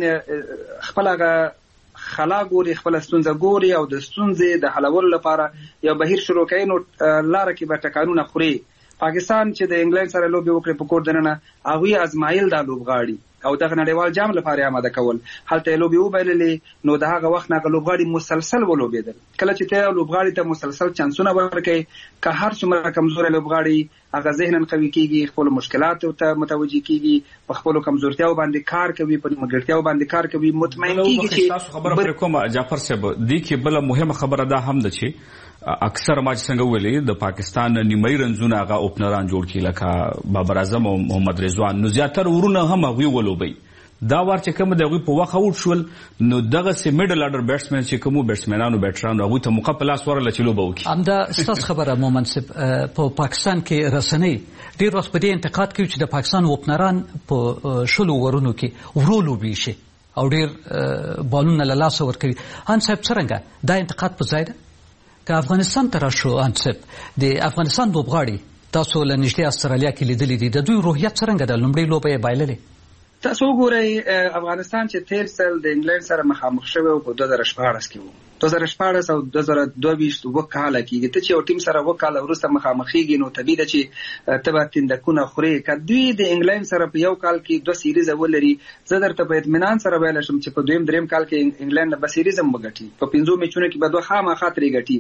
Speaker 9: ته خپل هغه خلا ګوري خپل ستونزه ګوري او د ستونزې د حلولو لپاره یو بهیر شروع کوي نو لاره کې به ټکانونه خوري پاکستان چې د انګلند سره لوبي وکړي په کور دننه هغه ازمایل دا لوبغاړي او دغه نړیوال جام لپاره آماده کول هلته لوبي وبایللې نو دغه وخت نه لوبغاړي مسلسل ولوبېدل کله چې ته لوبغاړي ته مسلسل چانسونه ورکړي که هر څومره کمزوري لوبغاړي هغه ذهنن قوي کیږي خپل مشکلات ته متوجي کیږي په خپل کمزورتیاو باندې کار کوي په مګړتیاو باندې کار کوي مطمئن کیږي چې
Speaker 10: خبره پر کومه جعفر صاحب دي کې بل مهمه خبره ده هم ده چې اکثر ما څنګه ویلي د پاکستان نیمایي رنزونه هغه اوپنران جوړ کړي لکه بابر اعظم او محمد رضوان نو زیاتره ورونه هم هغه ولوبي دا ور چې کوم دغه په واخ اوټ شول نو دغه سي میډل آرډر بیټسمن چې کوم بیټسمنانو بیټرانو هغه ته موقع پلاس ورل چې لوبو کی
Speaker 7: امدا ستاسو خبره مومن سپ په پاکستان کې رسنۍ ډیر وخت په دې انتقاد کوي چې د پاکستان اوپنران په شلو ورونو کې ورولو بي شي او ډیر بالونه له لاس ور کوي ان صاحب څنګه دا انتقاد په ځای ده که افغانستان ته راشو انصب د افغانستان لوبغاړي تاسو له نږدې استرالیا کې لیدلې دي د دوی روحیت څنګه د لومړی لوبه یې بایللې
Speaker 9: تاسو وګورئ افغانستان چې تیر ځل د انګلند سره مخامخ شوی په دوه زره شپاړس کې وو، دوه زره شپاړس او دوه زره دوه ویشت اووه کاله کېږي. ته چې یو ټیم سره اووه کاله وروسته مخامخېږي نو طبیعي ده چې ته به تندکونه خورې. که دوی د انګلند سره په یو کال کې دوه سیریزه ولري، زه درته په اطمینان سره ویلی شم چې په دویم دریم کال کې انګلند به سیریز هم وګټي، په پنځو میچونو کې به دوه خامخا ترې ګټي.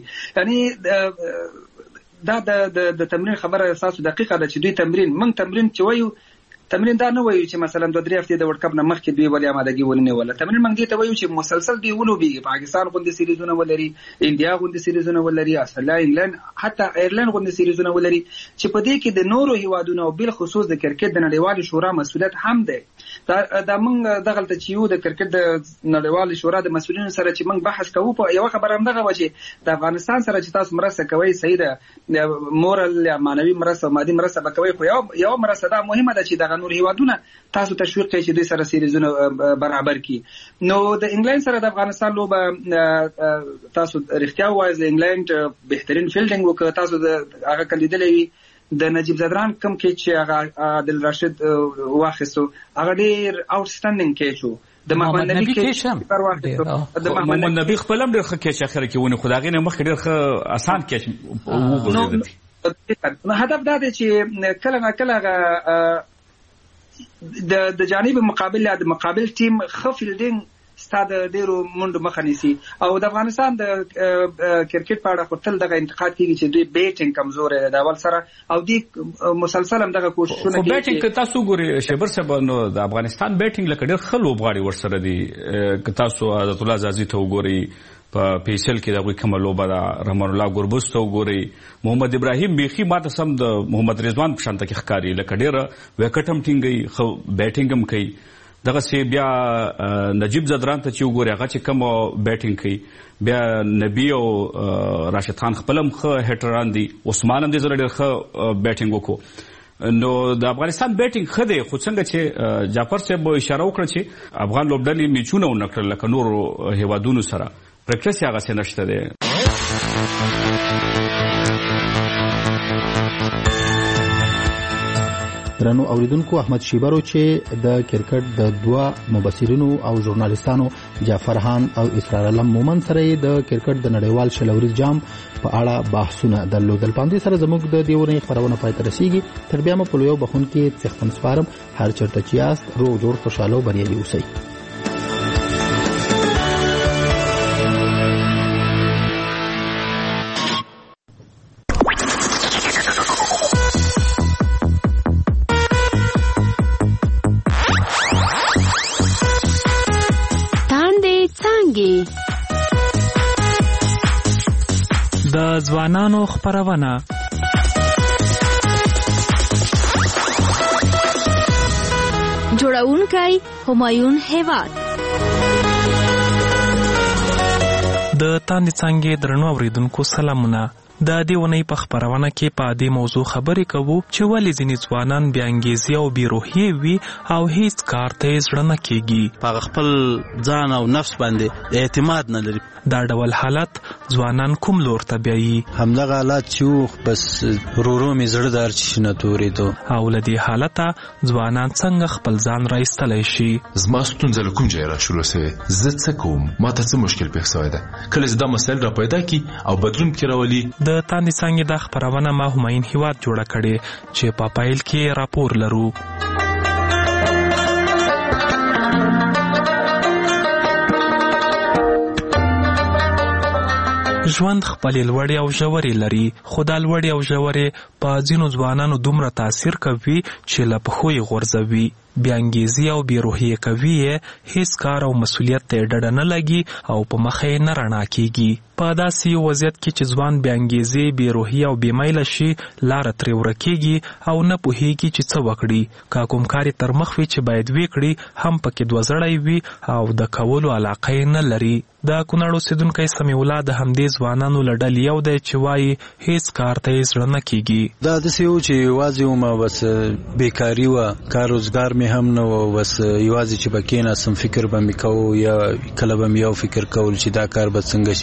Speaker 9: یعنې دا د تمرین خبره ستاسو دقیقه ده چې دوی تمرین موږ تمرین چې وایو تمرین دا نه وایو چې مثلا دوه درې هفتې د ورلډ کپ نه مخکې دوی ولې آمادګي ونیوله. تمرین موږ دې ته وایو چې مسلسل دوی ولوبېږي، پاکستان غوندې سیریزونه ولري، انډیا غوندې سیریزونه ولري، استرالیا، انګلند، حتی ایرلند غوندې سیریزونه ولري چې په دې کې د نورو هیوادونو او بالخصوص د کرکټ د نړیوالې شورا مسؤلیت هم دی. دا دا موږ دغلته چې یو د کرکټ د نړیوالې شورا د مسؤلینو سره چې موږ بحث کوو، په یوه خبره همدغه وه چې د افغانستان سره چې تاسو مرسته کوئ صحیح ده، مورل یا معنوي مرسته او مادي مرسته به کوئ، خو یوه مرسته دا مهمه ده چې دغه نور هیوادونه تاسو تشویق کوي چې دوی سره سیریزونه برابر کړي. نو د انګلند سره د افغانستان لوبه تاسو رښتیا ووایئ، د انګلند بهترین فیلډینګ وکړ. تاسو د هغه کلیدلی وي د نجیب زدران کم کیچ چې هغه عادل راشد واخیستو، هغه ډېر آوټسټینډینګ کیچ و. د محمد نبی کیچ هم د
Speaker 10: محمد نبی خپل هم ډېر ښه کیچ اخر کې ونیو، خو د هغې نه مخکې ډېر ښه اسان کیچ وغورځېدل.
Speaker 9: نو هدف دا دی چې کله نه کله هغه د د جانب مقابل یا د مقابل ټیم ښه فیلډینګ ستا د ډېرو منډو مخه نیسي. او د افغانستان د کرکټ په اړه خو تل دغه انتقاد کېږي چې دوی بیټینګ کمزوری دی د اول سره، او دوی مسلسل هم دغه کوششونه کوي.
Speaker 10: خو بیټینګ که تاسو وګورئ شیبر صاحب، نو د افغانستان بیټینګ لکه ډېر ښه لوبغاړي ورسره دي. که تاسو عزت الله زازي ته وګورئ په پیسل کې د هغوی کومه لوبه ده، رحمان الله ګربز ته وګورئ، محمد ابراهیم بیخي ماته سم د محمد رضوان په شانته کې ښکاري، لکه ډېره وکټ هم ټینګوي، ښه بیټینګ هم کوي. دغسې بیا نجیب زدران ته چې وګورئ هغه چې کوم بیټینګ کوي، بیا نبی او راشد خان خپل هم ښه هیټران دي، عثمان هم دې ځله ډېر ښه بیټینګ وکړو. نو د افغانستان بیټینګ ښه دی، خو څنګه چې جعفر صاحب اشاره وکړه چې افغان لوبډلې میچونه ونه کړل لکه نورو هیوادونو سره، پریکټس یې هغسې نشته دی.
Speaker 6: درنو اوریدونکو، احمد شیبرو چې د کرکټ د دوه مبصرینو او ژورنالیستانو جعفر خان او اسرار علم مومن سره د کرکټ د نړیوال شلوريز جام په اړه بحثونه درلودل. پاندې سره زموږ د دیورنې خبرونه پای ته رسیږي. تر بیا مو په یو بخون کې څښتن سپارم، هر چرته چې یاست روغ جوړ خوشاله او بریالي اوسئ.
Speaker 5: د ځوانانو خبرونه
Speaker 17: جوړونکی همایون هیواد.
Speaker 5: د تاندې څانګې درنو اوریدونکو سلامونه. د دې ونې په خبرونه کې په دې موضوع خبرې کوو چې ولې ځینې ځوانان بې انګیزې او بې روحیې وي او هیڅ کار ته یې زړه نه کېږي،
Speaker 11: په خپل ځان او نفس باندې اعتماد نه لري.
Speaker 5: دا ډول حالت ځوانان کوم لور ته بیایي؟
Speaker 11: همدغه حالت چې بس ورورو مې زړه دار چې نه تورېدو.
Speaker 5: او له دې حالته ځوانان څنګه خپل ځان را ایستلی شي؟
Speaker 23: زما ستونزه له کوم ځایه را شروع سوې، زه څه کوم، ما ته څه مشکل پېښ سوی ده، کله چې دا مسایل را پیدا کړي او بدلون پکې راولي.
Speaker 5: د تاندې څانګې دا خپرونه ما همایون هیواد جوړه کړې چې په پایل کې راپور لرو. ژوند خپلې لوړې او ژورې لري، خو دا لوړې او ژورې په ځینو ځوانانو دومره تاثیر کوي چې له پښو یې غورځوي. بې انګیزې او بې روحیې کوي یې، هیڅ کار او مسؤلیت ته یې ډډه نه لګي او په مخه یې نه رڼا کېږي. په داسې وضعیت کې چې ځوان بې انګیزې، بې روحیې او بې میله شي، لاره ترې ورکېږي او نه پوهېږي چې څه وکړي. که کوم کار یې تر مخ وي چې باید ویې کړي، هم پکې دوه زړی وي او د کولو علاقه یې نه لري. د کونړ اوسېدونکی سمیع الله د همدې ځوانانو له ډلې یو دی چې وایي هیڅ کار ته یې زړه نه کېږي.
Speaker 11: دا داسې و چې یوازې ومه، بس بېکاري وه، کار روزګار مې هم نه و، بس یوازې چې به کېناستم فکر به مې کوو، یا کله به مې یو فکر کول چې دا کار به څنګه شي، کله به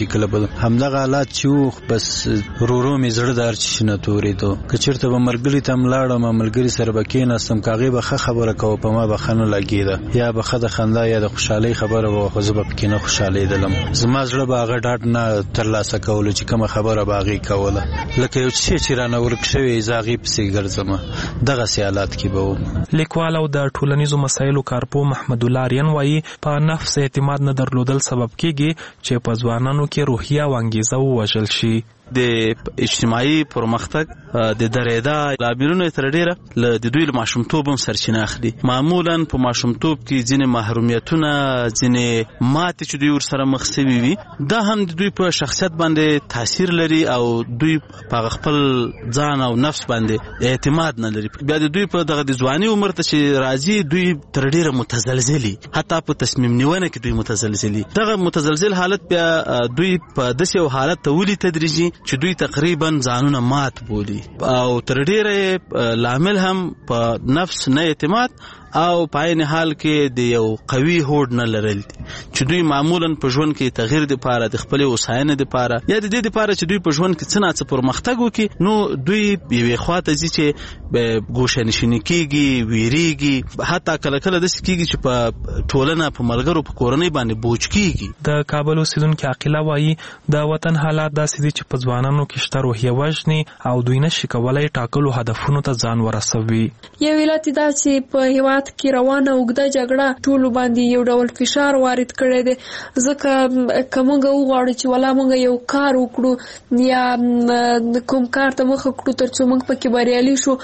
Speaker 11: همدغه حالات چې بس رورو می زړه دار چې نه تورې ته کچرته به مرګري تم لاړم ملګری سره بکیناستم کاغه به خبره کوي په ما به خنه لګیده یا به خد خندا یا د خوشحالي خبره به خو زه به پکې نه خوشاله دلم زما زړه به هغه ډاډ نه ترلاسه کول چې کومه خبره باغی کوله لکه یو څه چې رانه ورک شوی زاغي پسې ګرځم دغه سیالات کې به
Speaker 5: لیکوال او د ټولنیزو مسایلو کارپو محمد الله آریان وایي په نفس اعتماد نه درلودل سبب کیږي چې په ځوانانو کې روحیه او انګیزه ووژل شي.
Speaker 8: د اجتماعي پرمختګ د درېدا لاملونو تر ډیره ل د دوی ماشومتوب هم سرچینه اخلي. معمولا په ماشومتوب کې ځینې محرومیتونه ځینې ماتې چې دوی ورسره مخ شوي وي دا هم د دوی په شخصیت باندې تاثیر لري او دوی په خپل ځان او نفس باندې اعتماد نه لري. بیا د دوی په دغه د ځواني عمر ته چې راځي دوی تر ډیره متزلزلي حتی په تصمیم نیونه کې دوی متزلزلي. دغه متزلزل حالت بیا دوی په داسې حالت ته ولي تدریجي چې دوی تقریبا ځانونه مات بولي او تر ډیره لامل هم په نفس نه اعتماد او په عین حال کې د یو قوي هوډ نه لرل چې دوی معمولا په ژوند کې تغییر د پاره د خپل وساینه د پاره یا د دې د پاره چې دوی په ژوند کې څه نه څه پرمختګ وکړي نو دوی یوې خواته ځي چې ګوشه نشینی کیږي ویریږي حتی کله کله د سکیږي چې په ټولنه په ملګرو په کورنۍ باندې بوج کیږي.
Speaker 5: د کابل اوسیدونکو عقیله وایي د وطن حالات داسې دي چې په ځوانانو کې شته روحیه وژني او دوی نشي کولای ټاکلو هدفونو ته ځان ورسوي.
Speaker 12: یو علت دا چې په هیواد کې روانه اوږده جګړه ټول باندې یو ډول فشار وارد کړی دی ځکه کومه وغواړو چې ولا موږ یو کار وکړو یا کوم کار ته مخ کړو ترڅو موږ پکې بریالي شو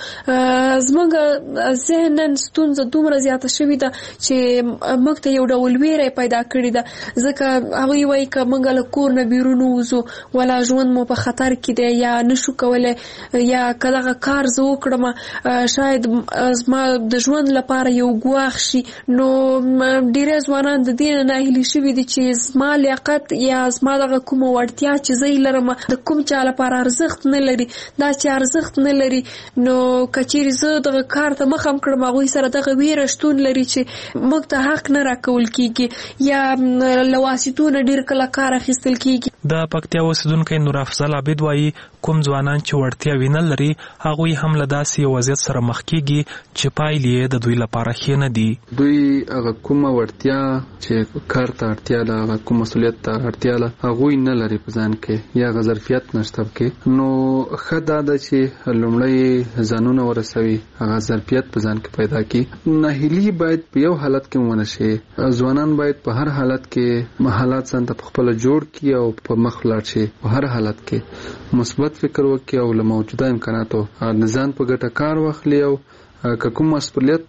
Speaker 12: زموږ ذهنن ستونزه دومره زیاته شوې ده چې موږ ته یو ډول ویره پیدا کړې ده ځکه هغوی وایي که موږ له کور نه بیرون ووځو ولا ژوند مو په خطر کې دی یا نشو کولی یا که دغه کار زه وکړم شاید زما د ژوند لپاره یو ګواښ شي نو ډیری ځوانان د دې نه ناهیلي شوي دي چې زما لیاقت یا زما دغه کومه وړتیا چې زه یې لرم د کوم چا لپاره ارزښت نه لري دا چې ارزښت نه لري نو که چیرې زه دغه کار ته مخ هم کړم هغوی سره دغه ویره شتون لري چې موږ ته حق نه راکول کیږي یا له واسطو نه ډېر کله کار اخیستل کیږي.
Speaker 5: د پکتیا اوسیدونکی نور افضل عابد وایي کوم ځوانان چې وړتیاوې نه لري هغوی هم له داسې یو وضعیت سره مخ کیږي چې پایلې یې د دوی لپاره ښې نه دي.
Speaker 14: دوی هغه کومه وړتیا چې کار ته اړتیا ده هغه کوم مسؤلیت ته اړتیا ده هغوی نه لري په ځان کې یا هغه ظرفیت نشته پکې نو ښه دا ده چې لومړی ځانونه ورسوي هغه ظرفیت په ځان کې پیدا کړي. ناهیلي باید په یو حالت کې ونه شي. ځوانان باید په هر حالت کې حالات ځان ته خپل جوړ کړي او په مخ لاړ شي. په هر حالت کې مثبت فکر وکړي او له موجوده امکاناتو ځان په ګټه کار واخلي او که کوم مسؤلیت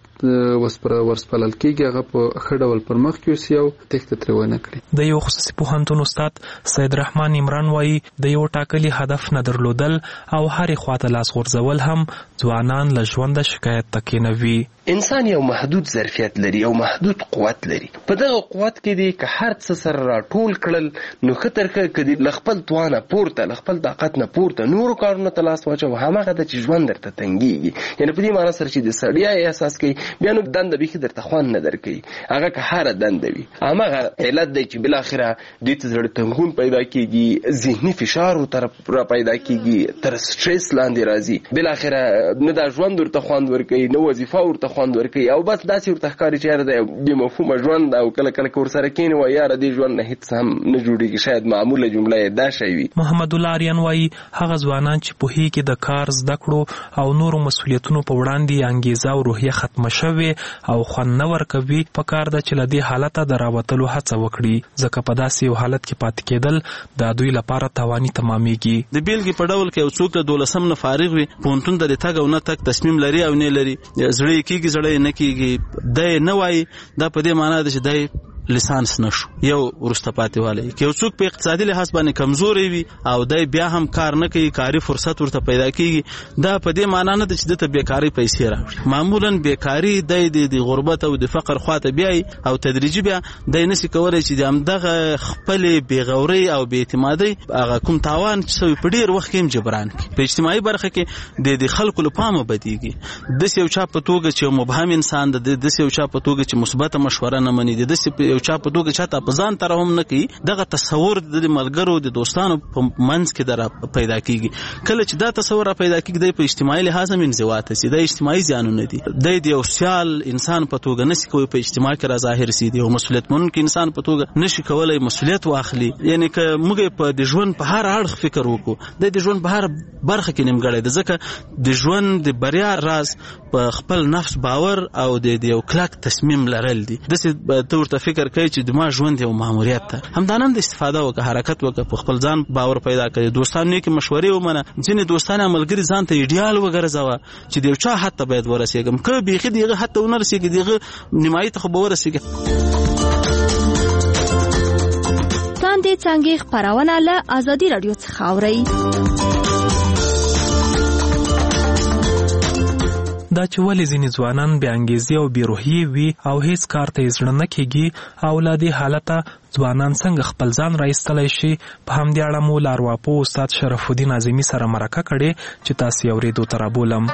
Speaker 14: ورسپارل کېږي هغه په ښه ډول پر مخ یوسي او تېښته ترې ونه کړي.
Speaker 5: د یو خصوصي پوهنتون استاد سید رحمان عمران وایي د یو ټاکلي هدف نه درلودل او هرې خواته لاس غورځول هم ځوانان له ژونده شکایت ته کېنوي.
Speaker 24: انسان یو محدود ظرفیت لري او محدود قوت لري. په دغه قوت کې دی که هر څه سره راټول کړل نو ښه تر ښه که دی له خپل توانه پورته له خپل طاقت نه پورته نورو کارونو ته لاس واچوه هماغه ده چې ژوند درته تنګېږي. یعنې په دې معنی سره چې د ستړیا احساس کوي بیا نو دنده بیخي درته خوند نه درکوي هغه که هره دنده وي هماغه علت دی چې بالاخره دوی ته زړه تنګون پیدا کېږي ذهني فشار ورته را پیدا کېږي تر سټرس لاندې راځي بالاخره نه دا ژوند ورته خوند ورکوي نه وظیفه ورته خوند ورکوي او بس داسې ورته ښکاري چې یاره د بې مفهومه ژوند او کله کله که ورسره کښېني وایي یاره دې ژوند نه هېڅ هم نه جوړېږي شاید معموله جمله یې دا شی وي.
Speaker 5: محمد الله آریان وایي هغه ځوانان چې پوهېږي د کار زده کړو او نورو مسؤلیتونو په وړاندې انګیزه او روحیه ختمه شوې او خوند نه ورکوي په کار ده چې له دې حالته د راوتلو هڅه وکړي ځکه په داسې یو حالت کې پاتې کېدل د دوی لپاره تاواني تمامېږي.
Speaker 8: د بیلګې په ډول کې یو څوک د دولسم نه فارغ وي پوهنتون ته د تګ او نه تګ تصمیم لري او نه لري زړه یې کېږي زړه یې نه کېږي دی نه وایي دا په دې معنا ده چې دی لیسانس نشو یو ورسته پاتې والی که یو څوک په اقتصادي لحاظ باندې کمزوری وي او دی بیا هم کار نه کوي کاري فرصت ورته پیدا کېږي دا په دې معنا نه ده چې دته بیکاري پیسې راوړي. معمولا بیکاري دی د غربت او د فقر خواته بیایي او تدریجي بیا دی نشي کولی چې د همدغه خپلې بېغورۍ او بېاعتمادۍ هغه کوم تاوان چې سوی په ډېر وخت کې هم جبران کړي. په اجتماعي برخه کې د د خلکو له پامه بدېږي داسې یو چا په توګه چې یو مبهم انسان ده داسې یو چا په توګه چې مثبته مشوره نه مني داسې یو چا په دوګه چاته په ځان تر هم نه کوي دغه تصور د ملګرو د دوستانو په منځ کې در پیدا کیږي کله چې دا تصور پیدا کیږي په اجتماعي لحاظ هم انزواته سي د اجتماعي زیانونه دي د یو سیال انسان په توګه نشي کوي په اجتماع کې را ظاهر سي دی او مسؤلیت مونږ انسان په توګه نشي کولای مسؤلیت واخلي یعنی که موږ په د ژوند په هر اړخ فکر وکړو د د ژوند په هر برخه کې نیمګړی د ځکه د ژوند د بریا راز په خپل نفس باور او د یو کلک تصمیم لرل دي د څه تور ته فکر کوي چې د ما ژوند یو ماموریت ده همدانن د استفاده وکړه حرکت وکړه په خپل ځان باور پیدا کړي دوستانو کې مشورې ومنه ځینې دوستان عملګری ځان ته ایډیال وګرځاوه چې د یو چا حتی باید ورسېږم که بیخي دغه حتی ونرسېږي دغه نیمایي ته خو به ورسېږي
Speaker 17: لاندې څنګه خبرونه له ازادي رادیو څخه اورئ
Speaker 5: دا چې ولې ځینې ځوانان بې انګیزې او بې روحیې وي او هیڅ کار ته یې زړه نه کېږي او له دې حالته ځوانان څنګه خپل ځان راایستلی شي په همدې اړه مو له ارواپوه استاد شرف الدین اعظمي سره مرکه کړې چې تاسې یې اورېدو ته رابولم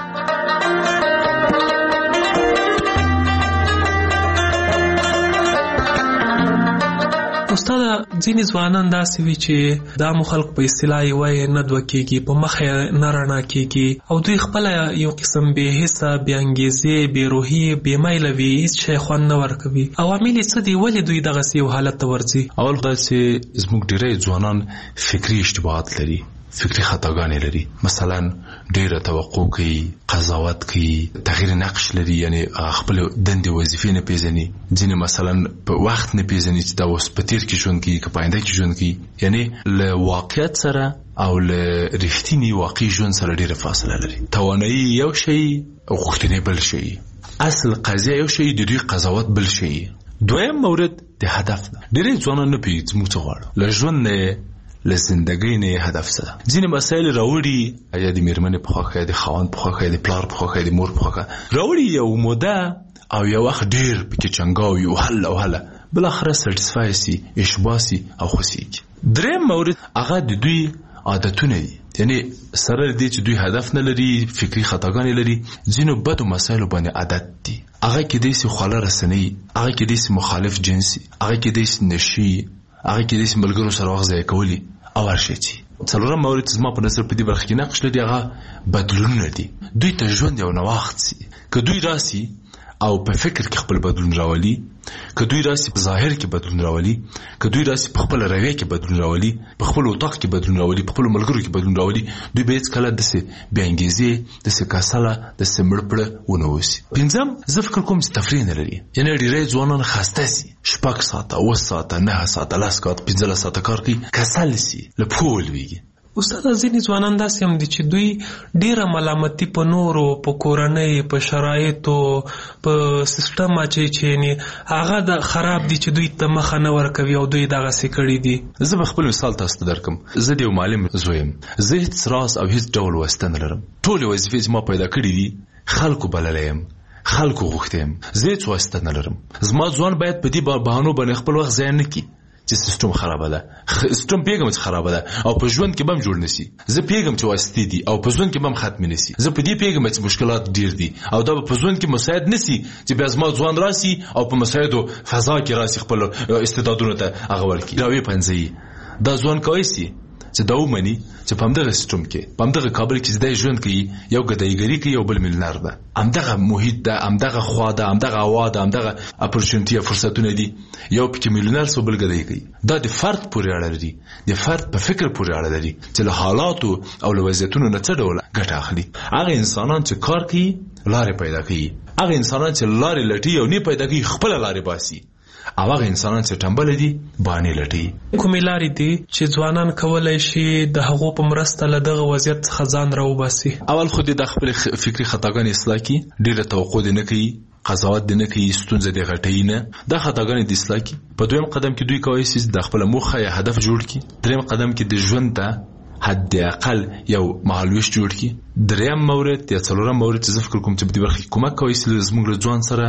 Speaker 5: استاد ځینې ځوانان داسې وي چې دا مو خلک په اصطلاح یې وایي نه دوه کېږي په مخ یې نه رڼا کېږي او دوی خپله یو قسم بې حسه بې انګیزې بې روحي بې میله وي هېڅ شی خوند نه ورکوي عوامل یې څه دي ولې دوی دغسې یو حالت ته ورځي
Speaker 23: اول دا چې زموږ ډېری ځوانان فکري اشتباهات لري فکری خطاګانې لري مثلا ډېره توقع کوي قضاوت کوي تغییر نقش لري یعنی خپل دندې وظیفې نه پیژني ځینې مثلا په وخت نه پیژني چې دا اوس په تیر کې ژوند کوي که په آینده کې ژوند کوي یعنی له واقعیت سره او له رښتیني واقعي ژوند سره ډېره فاصله لري توانایي یو شی غوښتنې بل شی اصل قضیه یو شی د دوی قضاوت بل شی دویم مورد د هدف نه ډېری ځوانان نه پوهېږي چې موږ څه غواړو له ژوند نه له زندګۍ نه هدف څه ده ځینې مسایل راوړي یا د میرمنې په خوښه د خاوند په خوښه د پلار په خوښه د مور په خوښه راوړي یو موده او یو وخت ډېر پکې چنګاوي او هله او هله بالاخره سټسفای سي اشباه سي او خوښېږي درېیم مورد هغه د دوی عادتونه دي یعنی سره دې چې دوی هدف نه لري فکري خطاګانې لري ځینو بدو مسایلو باندې عادت دي هغه کېدای سي خواله رسنۍ هغه کېدای سي مخالف جنسي هغه کېدای سي نشي هغه کې د ملګرو سره وخت ضایع کولی او هرشي چې څلورم مورد زما په نظر په دې برخه کې نقش لري هغه بدلونونه دي دوی ته ژوند یو نوښت سي که دوی راسي او په فکر کې خپل بدلون راولي که دوی راسي په ظاهر کې بدلون راولي که دوی راسي په خپل رویه کې بدلون راولي په خپل اتاق کې بدلون راولي په خپل ملګرو کې بدلون راولي دوی به هیڅ کله داسې بې انګیزې داسې کاسله داسې مړپړه ونه اوسي پنځم زه فکر کوم چې تفریح نه لري یعنی ډېری ځوانان خسته سي شپږ ساعته اوه ساعته نهه ساعته لس ساعته پنځلس ساعته کار کوي کسل سي له پښو ولوېږي
Speaker 5: استاد ځینې ځوانان داسې هم دي چې دوی ډیره ملامتي په نورو په کورنۍ په شرایطو په سیستم اچوي چې یعنې هغه د خراب دي چې دوی ته مخه نه ورکوي او دوی دغسې کړي دي
Speaker 23: زه به خپل مثال تاسو ته درکم زه د یو معلم زوی یم زه هېڅ راز او هېڅ ډول واسطه نه لرم ټولې وظیفې چې ما پیدا کړي دي خلکو بللی یم خلکو غوښتی یم زه هېڅ واسطه نه لرم زما ځوان باید په دې بهانو باندې خپل وخت ضایع نه کړي چې سیستم خرابه ده سیستم پیغام چې خرابه ده او په ژوند کې بم جوړ نشي زه پیغام چې واسطې دي او په ژوند کې بم ختم نشي زه په دې پیغام چې مشکلات ډیر دي او دا په ژوند کې مساعد نشي چې بیا زما ځوان راسي او په مساعدو فضا کې راسي خپل استعدادونه ته هغه ورکړي راوي پنځي دا ځوان کوي چې دا ومني چې په همدغه سیستم کې په همدغه کابل کې زده ژوند کوي یو ګدایګري کوي یو بل ملنار ده همدغه محیط ده همدغه خوا ده همدغه هوا ده همدغه اپورچونټي فرصتونه دي یو پکې ملنار سو بل ګدای کوي دا د فرد پورې اړه لري د فرد په فکر پورې اړه لري چې له حالاتو او له وضعیتونو نه څه ډول ګټه اخلي هغه انسانان چې کار کوي لارې پیدا کوي هغه انسانان چې لارې لټي او نه پیدا کوي خپل لارې باسي او هغه انسانان چې ټمبل دي باندې لټي
Speaker 5: کومې لارې دي چې ځوانان کولای شي د هغو په مرسته له دغه وضعیت څخه ځان راوباسي
Speaker 23: اول خو د خپل فکري خطاګانې اصلاح کړي ډېره توقع دې نه کوي قضاوت دې نه کوي ستونزه دې غټوي نه دا خطاګانې دې اصلاح کړي په دویم قدم کې دوی کولی شي د خپل موخه یا هدف جوړ کړي دریم قدم کې د ژوند ته حد اقل یو مهالویش جوړ کړي دریم مورد یا څلورم مورد چې زه فکر کوم چې په دې برخه کې کومک کوي چې زموږ له ځوان سره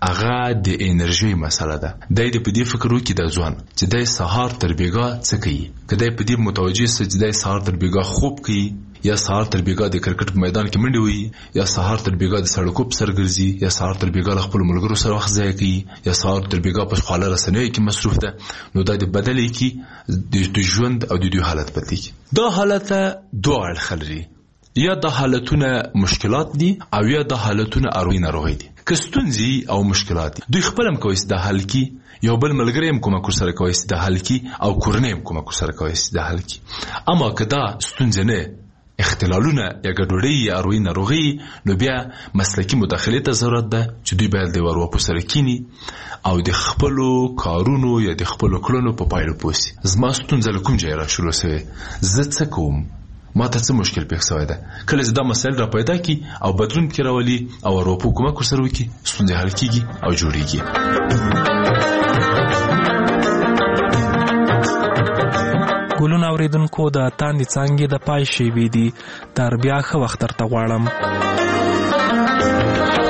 Speaker 23: هغه د انرژي مسله ده دی د په دې فکر وکړي د ځوان چې دی سهار تر بېګا څه کوي که دی په دې متوجه سي چې دی سهار تر بېګا خوب کوي یا سهار تر بیګا د کرکټ په میدان کې منډي وي یا سهار تر بیګا د سړکو په سر ګرځي یا سهار تر بیګا خپل ملګرو سره وخت ضایع کوي یا سهار تر بیګا په خواله رسنیو کې مصروف ده نو دا د بدلې کې د ژوند او د دوی حالت بدلېږي. دا حالت دوه اړخ لري، یا د حالتونه مشکلات دي او یا د حالتونه اروي ناروغي دي. که ستونزې او مشکلات دي دوی خپل هم کوي د حل کی، یو بل ملګری هم کومک سره کوي د حل کی او کورنۍ هم کومک سره کوي د حل کی. اما که دا ستونزې نه اختلالونه یا ګډوډي یا اروي ناروغي نو بیا مسلکی مداخله ته ضرورت ده چې دوی باید د ورو په سره کینی او د خپل کارونو یا د خپل کړنو په پایله پوسی. زما ستونزه کوم ځای را شروع شوه، زه څه کوم، ما ته څه مشکل پیښ شوی ده. کله چې دا مسایل را پیدا کی او بدلون کې راولي او ورو کومک سره وکي ستونزې حل کیږي او جوړیږي.
Speaker 5: ګلون اوریدونکو د تاندې څانګې د پای شیوي دي تر بیا ښه وخت درته غواړم.